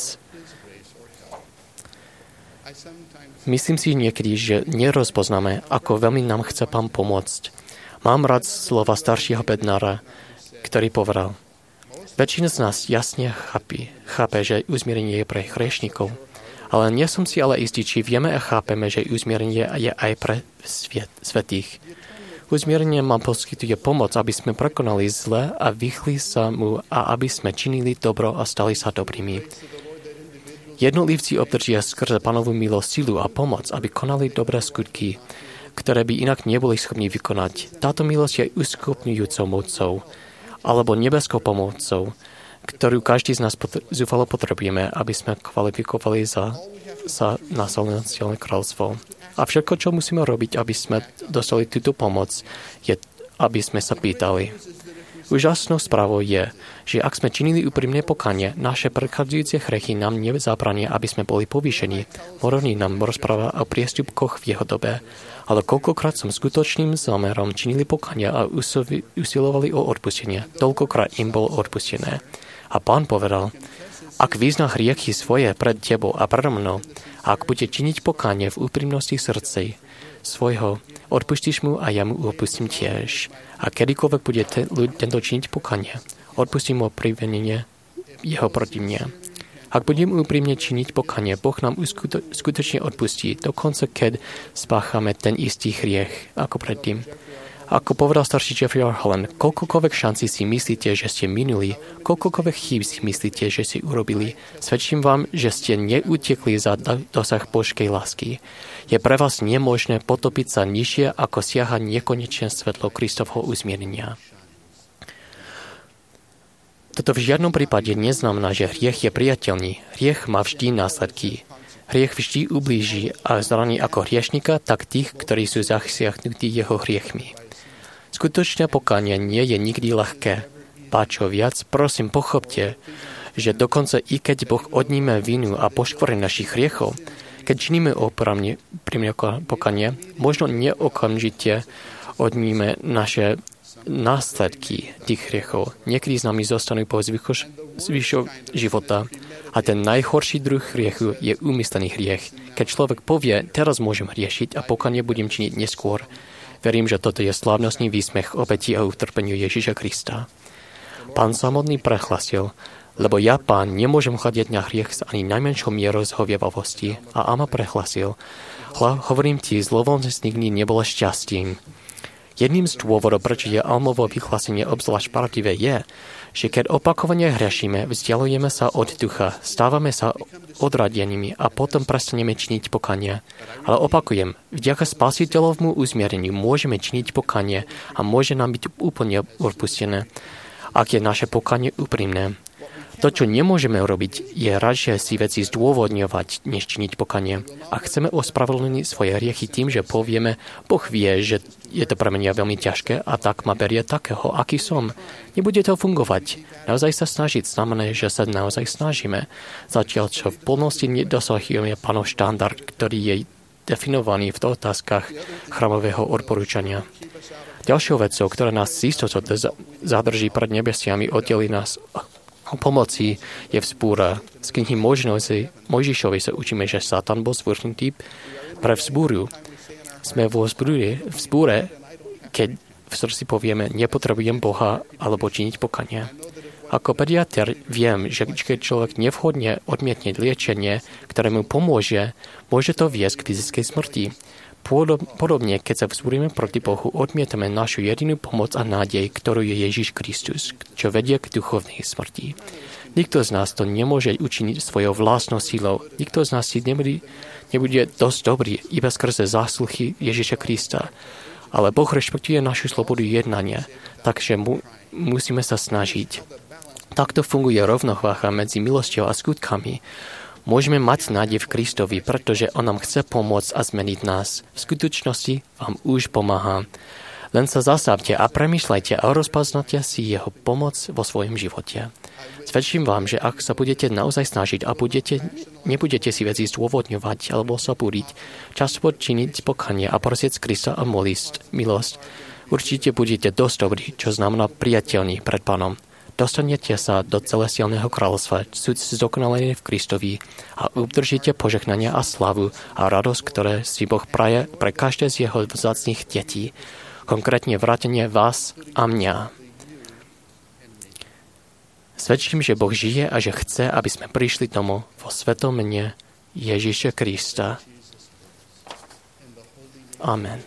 Myslím si niekedy, že nerozpoznáme, ako veľmi nám chce Pán pomôcť. Mám rád slova staršieho Bednára, ktorý povedal: väčšina z nás jasne chápe, že uzmierenie je pre hriešnikov, ale nie som si ale istý, či vieme a chápeme, že uzmierenie je aj pre svätých. Uzmierenie nám poskytuje pomoc, aby sme prekonali zle a vyhli sa mu a aby sme činili dobro a stali sa dobrými. Jednotlivci obdržia skrze Pánovu milosť silu a pomoc, aby konali dobré skutky, ktoré by inak neboli schopní vykonať. Táto milosť je uskupňujúcou mocou alebo nebeskou pomocou, ktorú každý z nás zúfalo potrebujeme, aby sme kvalifikovali za nasledujúce kráľovstvo. A všetko, čo musíme robiť, aby sme dostali túto pomoc, je, aby sme sa pýtali. Úžasnou správou je, že ak sme činili úprimné pokánie, naše predchádzajúce hriechy nám nezabrania, aby sme boli povýšení. Morovník nám rozpráva o priestupkoch v jeho dobe, ale koľkokrát som skutočným zámerom činili pokánie a usilovali o odpustenie, toľkokrát im bolo odpustené. A Pán povedal: ak vyzná hriechy svoje pred tebou a predo mnou, a ak bude činiť pokánie v úprimnosti srdci svojho, odpustíš mu a ja mu odpustím tiež. A kedykoľvek bude tento činiť pokánie, odpustím mu previnenie jeho proti mne. Ak budeme úprimne činiť pokánie, Boh nám skutočne odpustí, dokonca keď spáchame ten istý hriech ako predtým. Ako povedal starší Jeffrey R. Holland, koľkokoľvek šanci si myslíte, že ste minuli, koľkokoľvek chýb si myslíte, že si urobili, svedčím vám, že ste neutekli za dosah Božskej lásky. Je pre vás nemožné potopiť sa nižšie, ako siaha nekonečné svetlo Kristovho uzmiernenia. Toto v žiadnom prípade neznamená, že hriech je priateľný. Hriech má vždy následky. Hriech vždy ublíži a zraní ako hriešnika, tak tých, ktorí sú zasiahnutí jeho hriechmi. Skutočné pokánie nie je nikdy ľahké. Ba čo viac, prosím, pochopte, že dokonca i keď Boh odníme vinu a poškvrny našich hriechov, keď činíme opravne pokánie, možno neokamžite odníme naše následky tých hriechov. Niekedy s nami zostanú po zvyšok života. A ten najhorší druh hriechu je úmyslený hriech. Keď človek povie, teraz môžem hriešiť a pokánie budem činiť neskôr, verím, že toto je slávnostný výsmech obeti a utrpeniu Ježiša Krista. Pán samotný prehlasil: lebo ja, Pán, nemôžem hľadiť na hriech s ani najmenšou mierou zhovievavosti. A Ama prehlasil: hovorím ti, zlovolnostník nebolo šťastím. Jedným z dôvodov, prečo je Almovo vyhlásenie obzvlášť pravdivé, je, že keď opakovane hrešíme, vzdialujeme sa od ducha, stávame sa odradenými a potom prestaneme činiť pokánie. Ale opakujem, vďaka spasiteľovmu uzmiereniu môžeme činiť pokánie a môže nám byť úplne odpustené, ak je naše pokánie úprimné. To, čo nemôžeme robiť, je radšej si veci zdôvodňovať, než činiť pokánie. Ak chceme ospravedlniť svoje hriechy tým, že povieme, Boh vie, že je to pre mňa veľmi ťažké a tak ma berie takého, aký som, nebude to fungovať. Naozaj sa snažiť znamená, že sa naozaj snažíme. Zatiaľ, čo v plnosti nedosahujeme Pánov štandard, ktorý je definovaný v otázkach chrámového odporúčania. Ďalšou vecou, ktorá nás z istotou zadrží pred nebesiami, oddelí nás o pomoci, je vzbúra. Z knihy Mojžišovej sa učíme, že Satan bol zvrhnutý pre vzbúru. Sme vo vzbúre, keď v srdci povieme, nepotrebujem Boha alebo činiť pokánie. Ako pediater viem, že keď človek nevhodne odmietne liečenie, ktoré mu pomôže, môže to viesť k fyzickej smrti. Podobne, keď sa vzbúrime proti Bohu, odmietame našu jedinú pomoc a nádej, ktorú je Ježiš Kristus, čo vedie k duchovnej smrti. Nikto z nás to nemôže učiniť svojou vlastnou síľou. Nikto z nás si nebude dosť dobrý iba skrze zásluhy Ježiša Krista. Ale Boh rešpektuje našu slobodu jednania, takže musíme sa snažiť. Takto funguje rovnováha medzi milosťou a skutkami. Môžeme mať nádej v Kristovi, pretože on nám chce pomôcť a zmeniť nás. V skutočnosti vám už pomáha. Len sa zastavte a premýšľajte a rozpoznáte si jeho pomoc vo svojom živote. Svedčím vám, že ak sa budete naozaj snažiť a nebudete si veci zdôvodňovať alebo sa búriť, často činiť pokánie a prosiť Krista a milosť, určite budete dosť dobrý, čo znamená priateľný pred Pánom. Dostanete sa do celestiálneho kráľovstva, sú zdokonalení v Kristovi a obdržíte požehnania a slavu a radosť, ktoré si Boh praje pre každé z jeho vzácnych detí. konkrétne vrátenie vás a mňa. Svedčím, že Boh žije a že chce, aby sme prišli tomu vo svetom mene Ježiša Krista. Amen.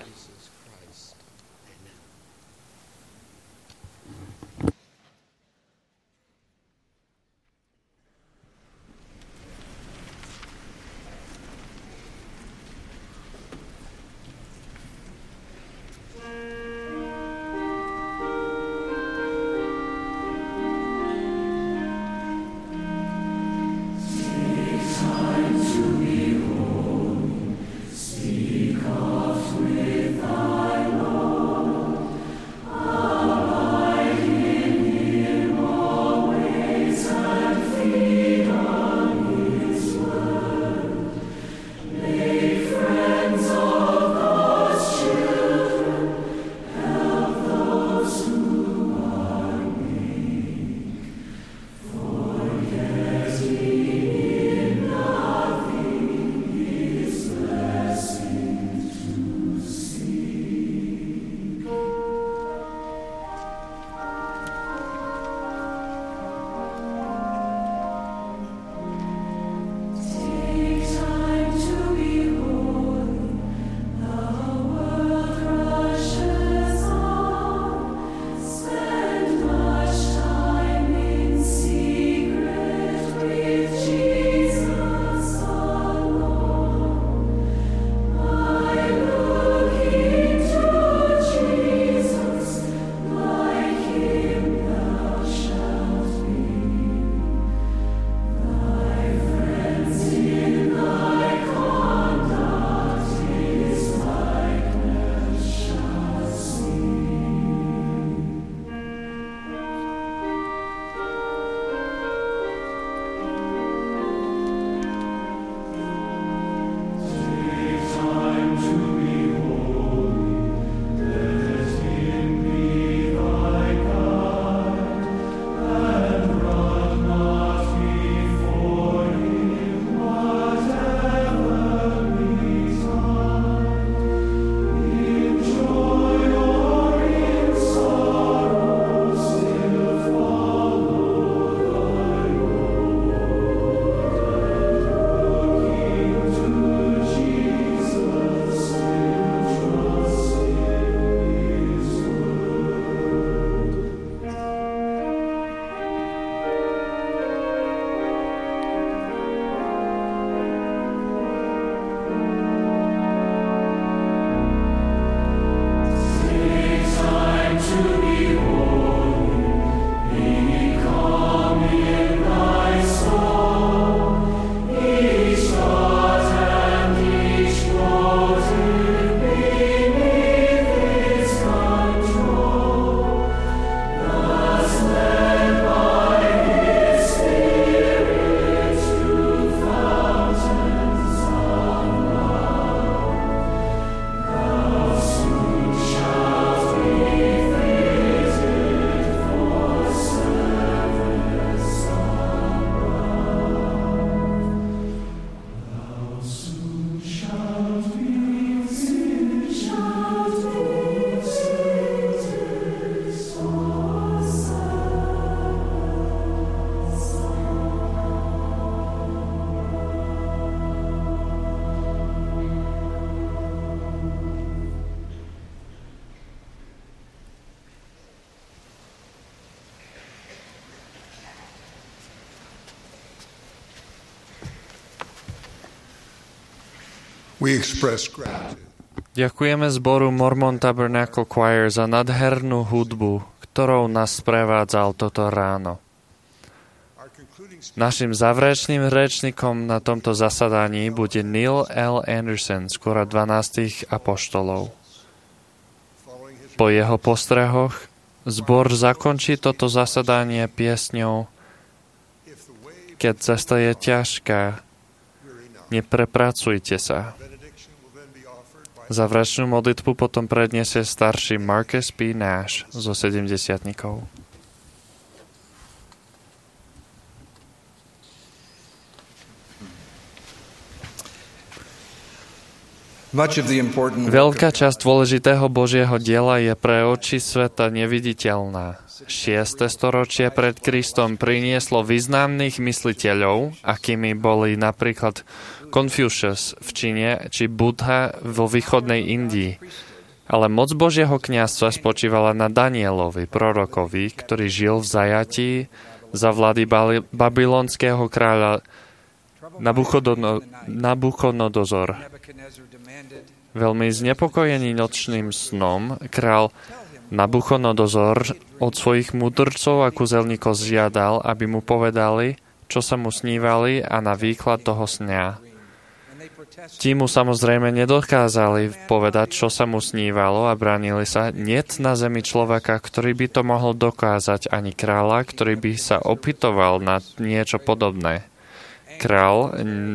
Ďakujeme zboru Mormon Tabernacle Choir za nadhernú hudbu, ktorou nás sprevádzal toto ráno. Našim záverečným rečníkom na tomto zasadaní bude Neil L. Anderson, skôr 12 apoštolov. Po jeho postrehoch zbor zakončí toto zasadanie piesňou Keď cesta je ťažká, neprepracujte sa. Záverečnú modlitbu potom predniesie starší Marcus P. Nash zo 70-tníkov. Veľká časť dôležitého Božieho diela je pre oči sveta neviditeľná. 6. storočie pred Kristom prinieslo významných mysliteľov, akými boli napríklad Confucius v Číne či Buddha vo východnej Indii. Ale moc Božieho kňazstva spočívala na Danielovi, prorokovi, ktorý žil v zajatí za vlády babylonského kráľa Nabuchodonozor. Veľmi znepokojený nočným snom, král Nabuchodonozor od svojich mudrcov a kúzelníkov žiadal, aby mu povedali, čo sa mu snívali a na výklad toho sňa. Tí mu samozrejme nedokázali povedať, čo sa mu snívalo a bránili sa. Niet na zemi človeka, ktorý by to mohol dokázať, ani kráľa, ktorý by sa opytoval na niečo podobné. Král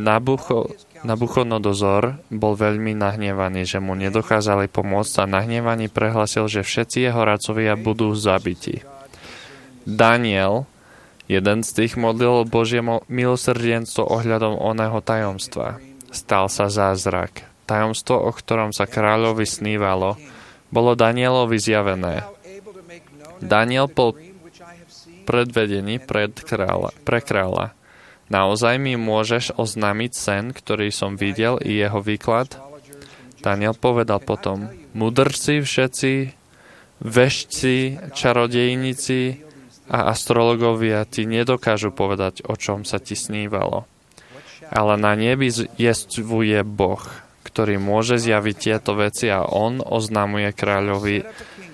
Nabuchodonozor bol veľmi nahnevaný, že mu nedokázali pomôcť a nahnevaný prehlasil, že všetci jeho radcovia budú zabití. Daniel, jeden z tých modlil Božie milosrdenstvo ohľadom oného tajomstva. Stal sa zázrak. Tajomstvo, o ktorom sa kráľovi snívalo, bolo Danielovi zjavené. Daniel bol predvedený pre kráľa. Naozaj mi môžeš oznámiť sen, ktorý som videl i jeho výklad? Daniel povedal potom, mudrci všetci, vešci, čarodejníci a astrologovia ti nedokážu povedať, o čom sa ti snívalo. Ale na nebi jestvuje Boh, ktorý môže zjaviť tieto veci a on oznamuje kráľovi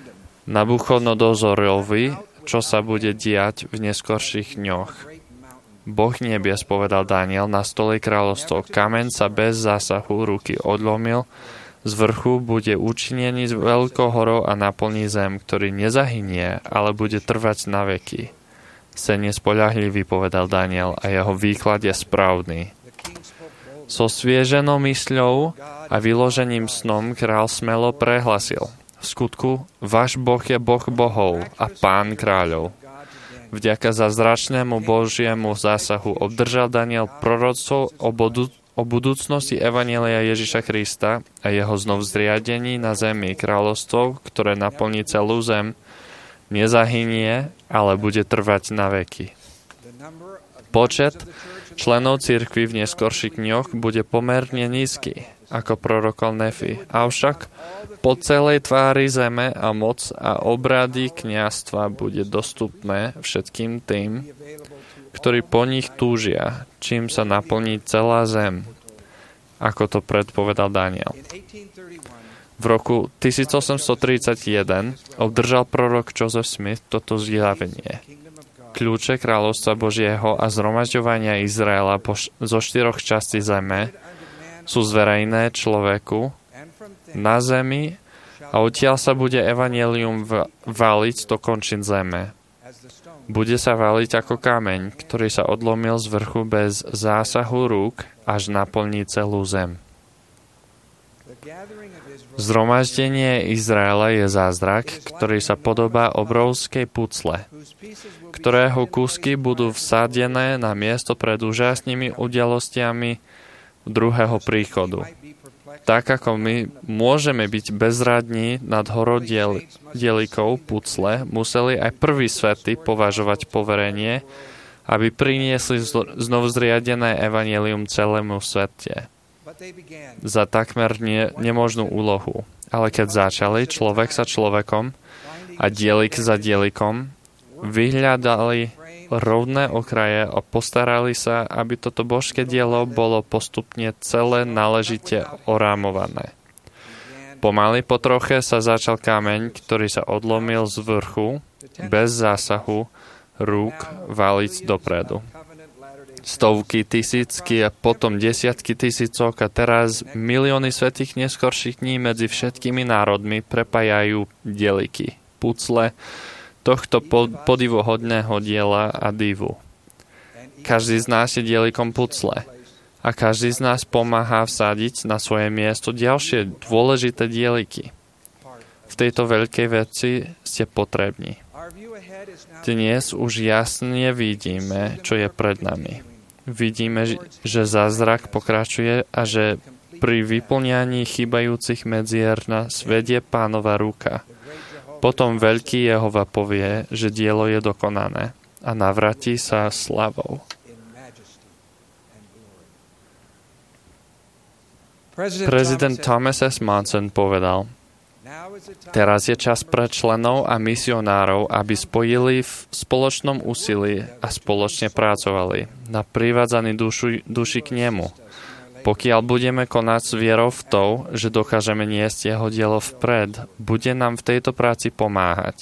Nabuchodonozorovi, čo sa bude diať v neskorších dňoch. Boh nebies, povedal Daniel, na stole kráľovstvo. Kameň sa bez zásahu ruky odlomil, z vrchu bude učinený z veľkou horou a naplní zem, ktorý nezahynie, ale bude trvať na veky. Sen je spoľahlivý, povedal Daniel, a jeho výklad je správny. So svieženou mysľou a vyloženým snom král smelo prehlasil. V skutku, váš Boh je Boh bohov a Pán kráľov. Vďaka zázračnému Božiemu zásahu obdržal Daniel proroctvo o budúcnosti Evanjelia Ježiša Krista a jeho znovuzriadení na zemi kráľovstvo, ktoré naplní celú zem, nezahynie, ale bude trvať na veky. Počet členov cirkvi v neskorších dňoch bude pomerne nízky, ako prorokol Nefi. Avšak po celej tvári zeme a moc a obrady kňazstva bude dostupné všetkým tým, ktorí po nich túžia, čím sa naplní celá zem, ako to predpovedal Daniel. V roku 1831 obdržal prorok Joseph Smith toto zjavenie. Kľúče kráľovstva Božieho a zhromažďovania Izraela zo 4 častí zeme sú zverejné človeku na zemi a odtiaľ sa bude evanjelium váliť do končín zeme. Bude sa váliť ako kameň, ktorý sa odlomil z vrchu bez zásahu rúk, až naplní celú zem. Zhromaždenie Izraela je zázrak, ktorý sa podobá obrovskej pucle, ktorého kúsky budú vsadené na miesto pred úžasnými udalostiami druhého príchodu. Tak ako my môžeme byť bezradní nad horou dielikov pucle, museli aj prví svätí považovať poverenie, aby priniesli znovuzriadené evanjelium celému svete. Za takmer nemožnú úlohu. Ale keď začali človek sa človekom a dielik za dielikom, vyhľadali rovné okraje a postarali sa, aby toto božské dielo bolo postupne celé náležite orámované. Pomaly po troche sa začal kameň, ktorý sa odlomil z vrchu, bez zásahu rúk váliť dopredu. Stovky, tisícky a potom desiatky tisícok a teraz milióny svätých neskorších dní medzi všetkými národmi prepájajú dieliky, pucle tohto podivuhodného diela a divu. Každý z nás je dielikom pucle a každý z nás pomáha vsadiť na svoje miesto ďalšie dôležité dieliky. V tejto veľkej veci ste potrební. Dnes už jasne vidíme, čo je pred nami. Vidíme, že zázrak pokračuje a že Pri vyplňaní chýbajúcich medzier nás vedie Pánova ruka. Potom veľký Jehova povie, že dielo je dokonané a navratí sa slavou. Prezident Thomas S. Monson povedal, teraz je čas pre členov a misionárov, aby spojili v spoločnom úsilí a spoločne pracovali na privádzaní duši k nemu. Pokiaľ budeme konať s vierou v to, že dokážeme niesť jeho dielo vpred, bude nám v tejto práci pomáhať.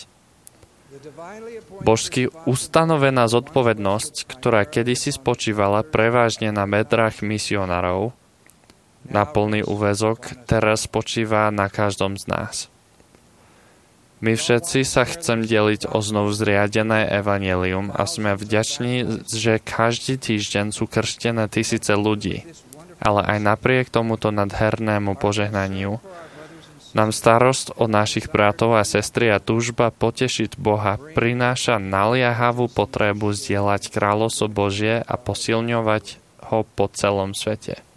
Božsky ustanovená zodpovednosť, ktorá kedysi spočívala prevažne na bedrách misionárov, na plný úväzok, teraz spočíva na každom z nás. My všetci sa chcem deliť o znovu zriadené evanjelium a sme vďační, že každý týždeň sú krstené tisíce ľudí. Ale aj napriek tomuto nadhernému požehnaniu nám starosť o našich bratov a sestry a túžba potešiť Boha prináša naliehavú potrebu zdieľať kráľovstvo Božie a posilňovať ho po celom svete.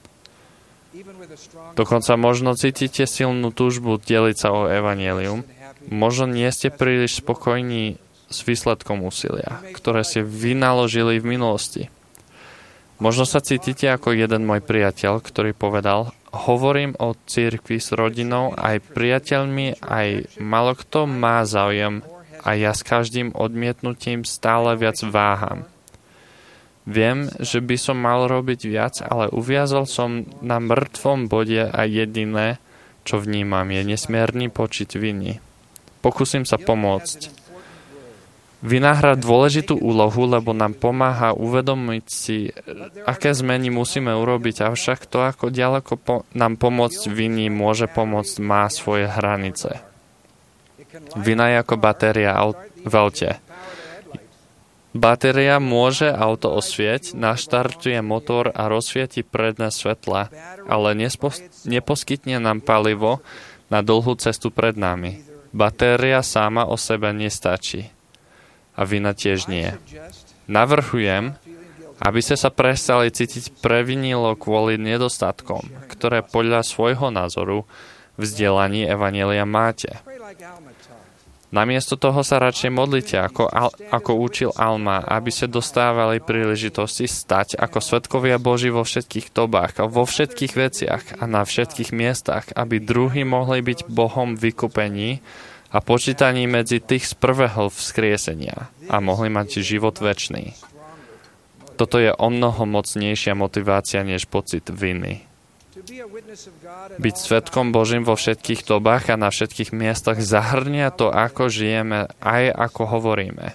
Dokonca možno cítite silnú túžbu deliť sa o evanjelium. Možno nie ste príliš spokojní s výsledkom úsilia, ktoré ste vynaložili v minulosti. Možno sa cítite ako jeden môj priateľ, ktorý povedal, hovorím o cirkvi s rodinou, aj priateľmi, aj malo kto má záujem a ja s každým odmietnutím stále viac váham. Viem, že by som mal robiť viac, ale uviazol som na mŕtvom bode a jediné, čo vnímam, je nesmierny počet viny. Pokúsim sa pomôcť. Vina hrá dôležitú úlohu, lebo nám pomáha uvedomiť si, aké zmeny musíme urobiť, avšak to, ako ďaleko nám pomôcť viny môže pomôcť, má svoje hranice. Vina je ako batéria v aute. Batéria môže auto osvieť, naštartuje motor a rozsvieti predné svetla, ale neposkytne nám palivo na dlhú cestu pred nami. Batéria sama o sebe nestačí. A vina tiež nie. Navrhujem, aby ste sa prestali cítiť previnilo kvôli nedostatkom, ktoré podľa svojho názoru v vzdelaní evanjelia máte. Namiesto toho sa radšej modlite, ako učil Alma, aby ste dostávali príležitosti stať ako svedkovia Boží vo všetkých dobách a vo všetkých veciach a na všetkých miestach, aby druhí mohli byť Bohom vykúpení a počítaní medzi tých z prvého vzkriesenia a mohli mať život večný. Toto je omnoho mocnejšia motivácia než pocit viny. Byť svedkom Božím vo všetkých dobách a na všetkých miestach zahrňa to, ako žijeme, aj ako hovoríme.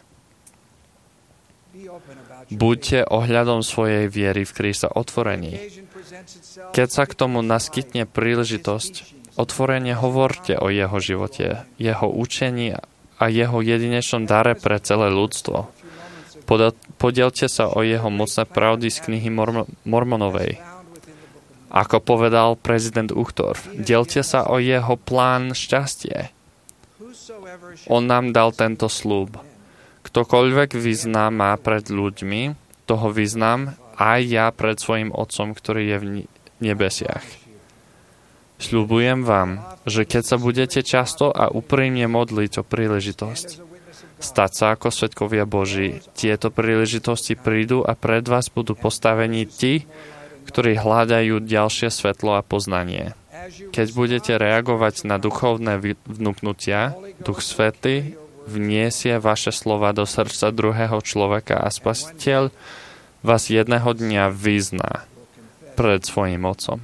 Buďte ohľadom svojej viery v Krista otvorení. Keď sa k tomu naskytne príležitosť, otvorene hovorte o jeho živote, jeho učení a jeho jedinečnom dare pre celé ľudstvo. Podielte sa o jeho mocné pravdy z knihy Mormonovej. Ako povedal prezident Uchtdorf, delte sa o jeho plán šťastie. On nám dal tento sľub. Ktokoľvek vyzná má pred ľuďmi, toho vyznám aj ja pred svojim Otcom, ktorý je v nebesiach. Sľubujem vám, že keď sa budete často a úprimne modliť o príležitosť, stať sa ako svedkovia Boží, tieto príležitosti prídu a pred vás budú postavení tí, ktorí hľadajú ďalšie svetlo a poznanie. Keď budete reagovať na duchovné vnúknutia, Duch Svätý vniesie vaše slova do srdca druhého človeka a Spasiteľ vás jedného dňa vyzná pred svojím Otcom.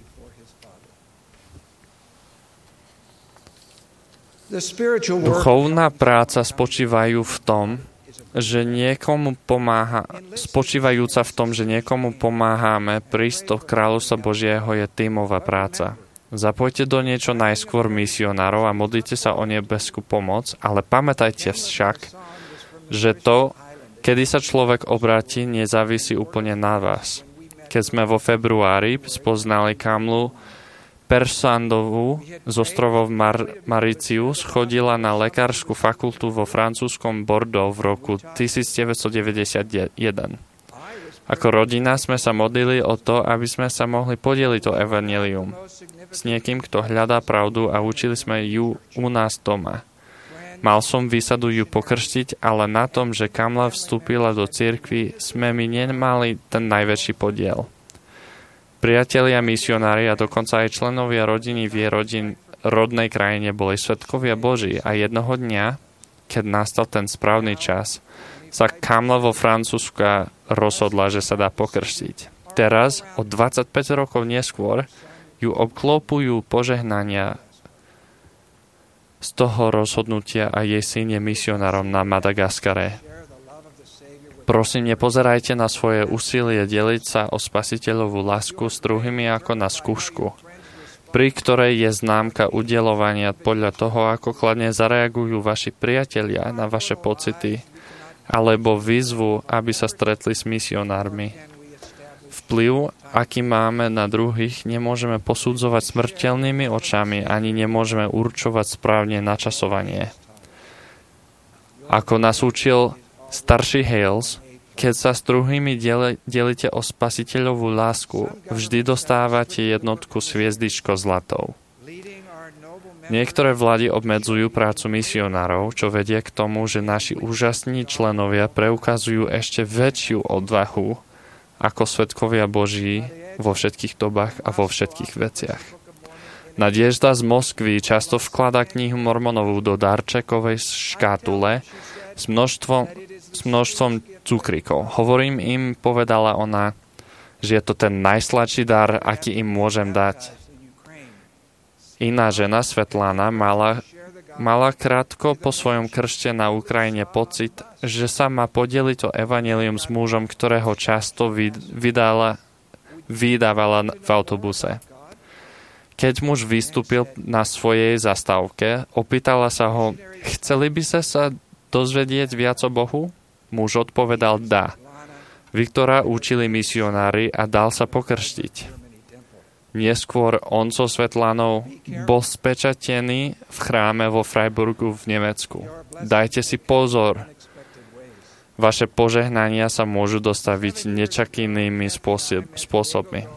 Duchovná práca spočívajúca v tom, že niekomu pomáhame prísť do kráľovstva Božieho, je tímová práca. Zapojte do niečo najskôr misionárov a modlite sa o nebeskú pomoc, ale pamätajte však, že to, kedy sa človek obráti, nezávisí úplne na vás. Keď sme vo februári spoznali Kamlu Persandovú z ostrovov Mauritius, chodila na lekárskú fakultu vo francúzskom Bordeaux v roku 1991. A Ako rodina sme sa modlili o to, aby sme sa mohli podeliť o evanjelium s niekým, kto hľadá pravdu, a učili sme ju u nás doma. Mal som výsadu ju pokrstiť, ale na tom, že Kamla vstúpila do cirkvi, sme my nemali ten najväčší podiel. Priatelia, misionári a dokonca aj členovia rodiny v jej rodnej krajine boli svedkovia Boží, a jednoho dňa, keď nastal ten správny čas, sa Kamla vo Francúzsku rozhodla, že sa dá pokrstiť. Teraz, o 25 rokov neskôr, ju obklopujú požehnania z toho rozhodnutia, a jej syn je misionárom na Madagaskare. Prosím, nepozerajte na svoje úsilie deliť sa o spasiteľovú lásku s druhými ako na skúšku, pri ktorej je známka udeľovania podľa toho, ako kladne zareagujú vaši priatelia na vaše pocity, alebo výzvu, aby sa stretli s misionármi. Vplyv, aký máme na druhých, nemôžeme posudzovať smrteľnými očami, ani nemôžeme určovať správne načasovanie. Ako nás učil starší Hales, keď sa s druhými delíte o spasiteľovú lásku, vždy dostávate jednotku s hviezdičkou zlatou. Niektoré vlády obmedzujú prácu misionárov, čo vedie k tomu, že naši úžasní členovia preukazujú ešte väčšiu odvahu ako svedkovia Boží vo všetkých dobách a vo všetkých veciach. Nadežda z Moskvy často vkladá knihu Mormonovú do darčekovej škatule s množstvom cukríkov. Hovorím im, povedala ona, že je to ten najsladší dar, aký im môžem dať. Iná žena, Svetlana, mala krátko po svojom krste na Ukrajine pocit, že sa má podeliť o evanjelium s mužom, ktorého často vydávala v autobuse. Keď muž vystúpil na svojej zastávke, opýtala sa ho, chceli by sa dozvedieť viac o Bohu? Muž odpovedal dá. Viktora učili misionári a dal sa pokrstiť. Neskôr on so Svetlanou bol spečatený v chráme vo Freiburgu v Nemecku. Dajte si pozor. Vaše požehnania sa môžu dostaviť nečakánnymi spôsobmi.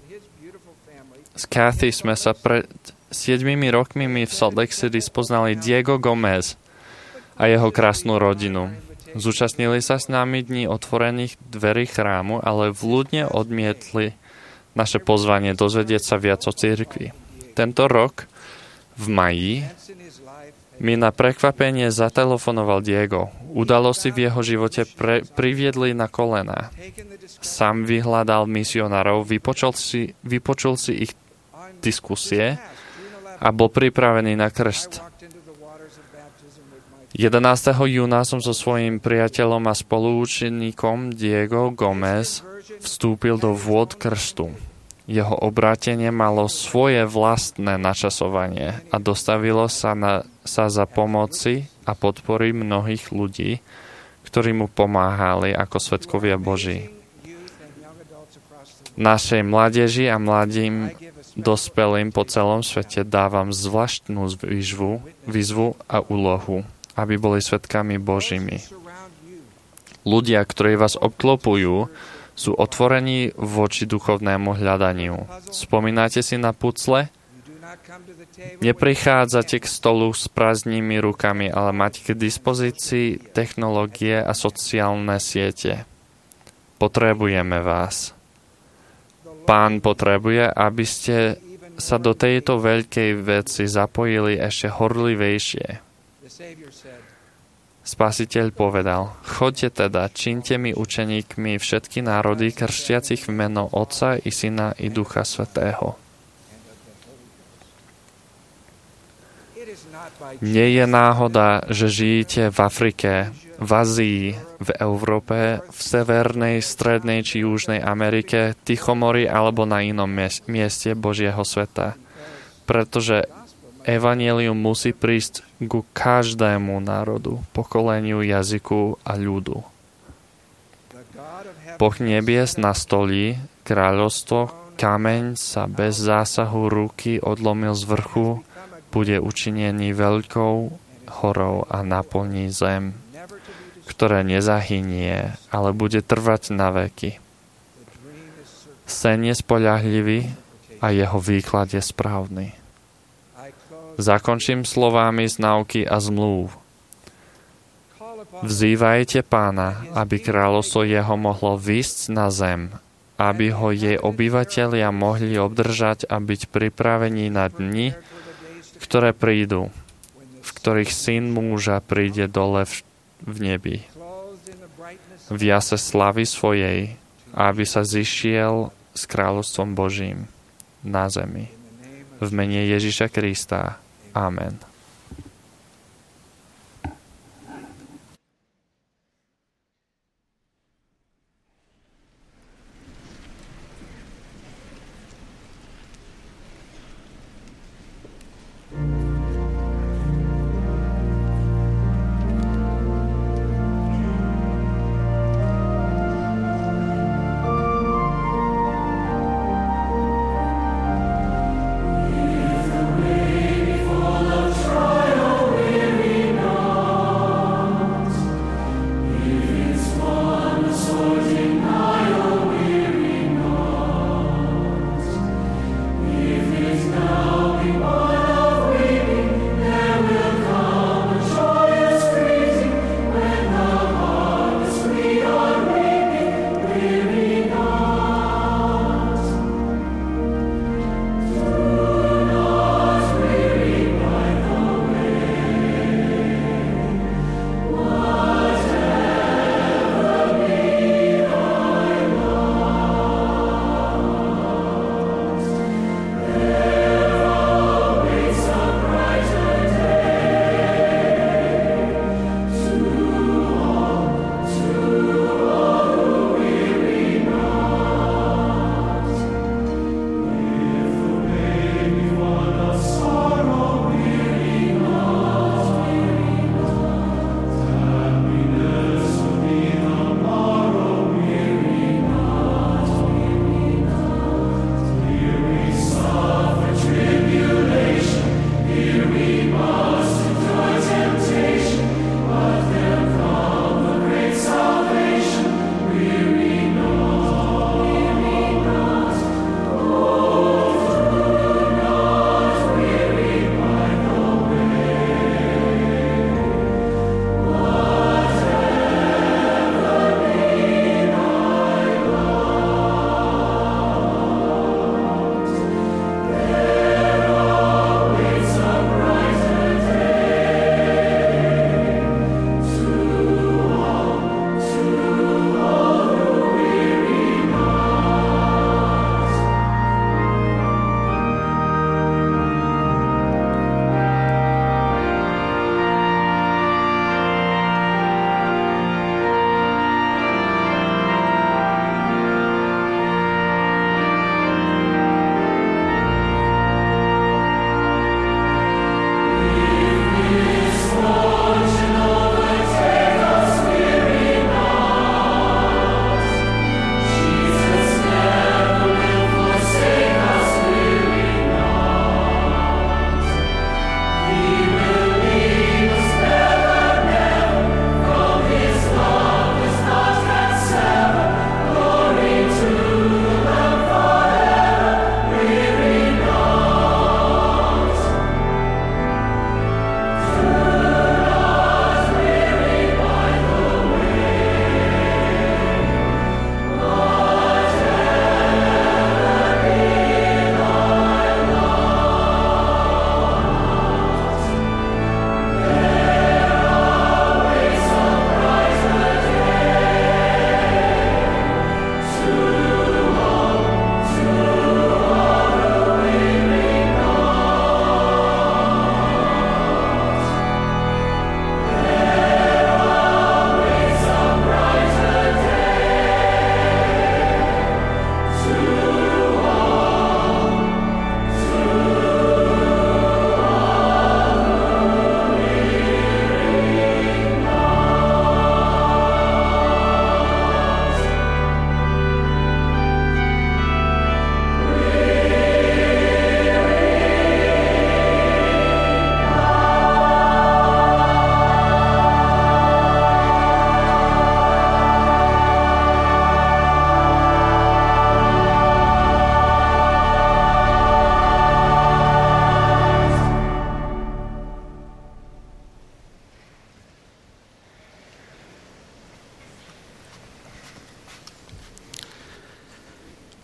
S Kathy sme sa pred 7 rokmi v Salt Lake City spoznali Diego Gomez a jeho krásnu rodinu. Zúčastnili sa s nami dní otvorených dverí chrámu, ale vľúdne odmietli naše pozvanie dozvedieť sa viac o cirkvi. Tento rok, v maji, mi na prekvapenie zatelefonoval Diego. Udalosti v jeho živote priviedli na kolená. Sám vyhľadal misionárov, vypočul si ich diskusie a bol pripravený na krst. 11. júna som so svojím priateľom a spoluúčinníkom Diego Gomez vstúpil do vôd krstu. Jeho obrátenie malo svoje vlastné načasovanie a dostavilo sa za pomoci a podpory mnohých ľudí, ktorí mu pomáhali ako svedkovia Boží. Našej mládeži a mladým dospelým po celom svete dávam zvláštnu výzvu a úlohu, aby boli svedkami Božími. Ľudia, ktorí vás obklopujú, sú otvorení voči duchovnému hľadaniu. Spomínate si na pucle? Neprichádzate k stolu s prázdnymi rukami, ale máte k dispozícii technológie a sociálne siete. Potrebujeme vás. Pán potrebuje, aby ste sa do tejto veľkej veci zapojili ešte horlivejšie. Spasiteľ povedal, choďte teda, čiňte mi učeníkmi všetky národy, krštiacich v meno Otca i Syna i Ducha Svätého. Nie je náhoda, že žijete v Afrike, v Ázii, v Európe, v Severnej, Strednej či Južnej Amerike, Tichomori alebo na inom mieste Božieho sveta. Pretože evanjelium musí prísť ku každému národu, pokoleniu, jazyku a ľudu. Boh nebies nastolí kráľovstvo, kameň sa bez zásahu ruky odlomil z vrchu, bude učinený veľkou horou a naplní zem, ktoré nezahynie, ale bude trvať na veky. Sen je spoľahlivý a jeho výklad je správny. Zakončím slovami z náuky a zmluv. Vzývajte Pána, aby kráľovstvo jeho mohlo výsť na zem, aby ho jej obyvatelia mohli obdržať a byť pripravení na dni, ktoré prídu, v ktorých syn muža príde dole v nebi. V jase slavy svojej, aby sa zišiel s kráľovstvom Božím na zemi. V mene Ježiša Krista. Amen. Love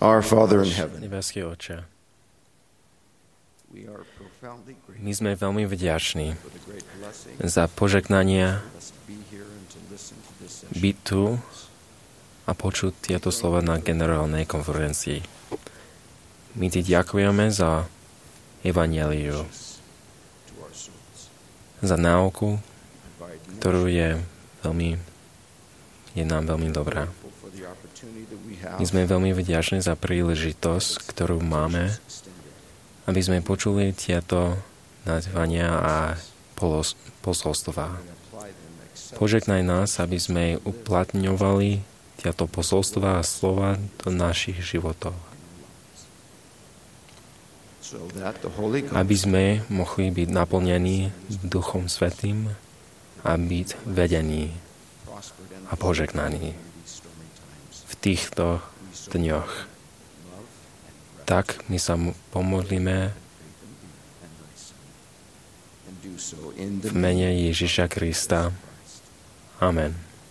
Our Father in heaven, Nebeský Otče, my sme veľmi vďační za požehnania byť tu a počuť tieto slova na generálnej konferencii. My ti ďakujeme za evanjeliu, za náuku, ktorú je nám veľmi dobrá. My sme veľmi vďační za príležitosť, ktorú máme, aby sme počuli tieto nazvania a posolstvá. Požehnaj nás, aby sme uplatňovali tieto posolstvá a slova do našich životov. Aby sme mohli byť naplnení Duchom Svätým a byť vedení a požehnaní v týchto dňoch. Tak my sa pomodlíme v mene Ježiša Krista. Amen.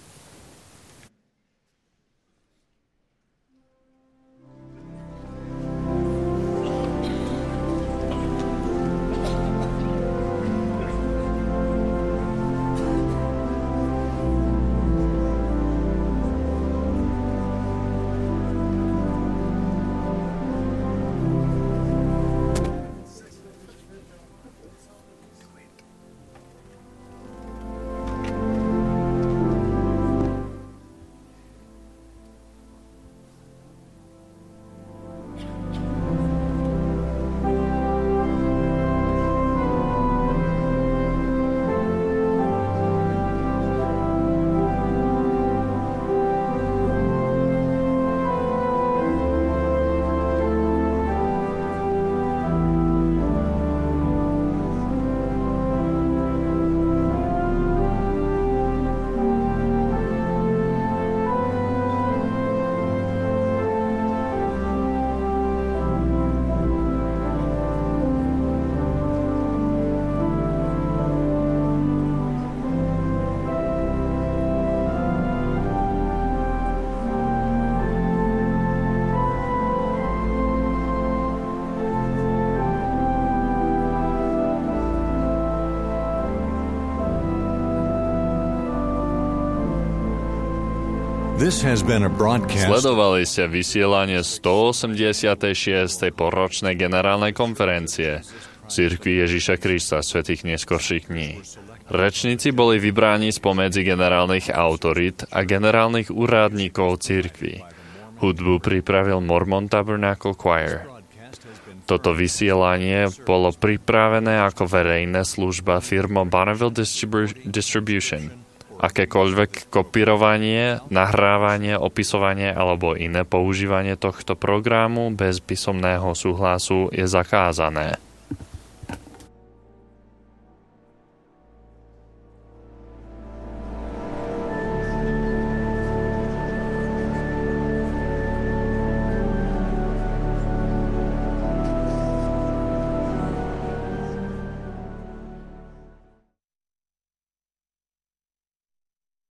This has been a broadcast. Sledovali ste vysielanie 186. poročnej generálnej konferencie Cirkvi Ježiša Krista svätých neskorších dní. Rečníci boli vybráni spomedzi generálnych autorít a generálnych úradníkov cirkvi. Hudbu pripravil Mormon Tabernacle Choir. Toto vysielanie bolo pripravené ako verejná služba firmou Bonneville Distribution. Akékoľvek kopírovanie, nahrávanie, opisovanie alebo iné používanie tohto programu bez písomného súhlasu je zakázané.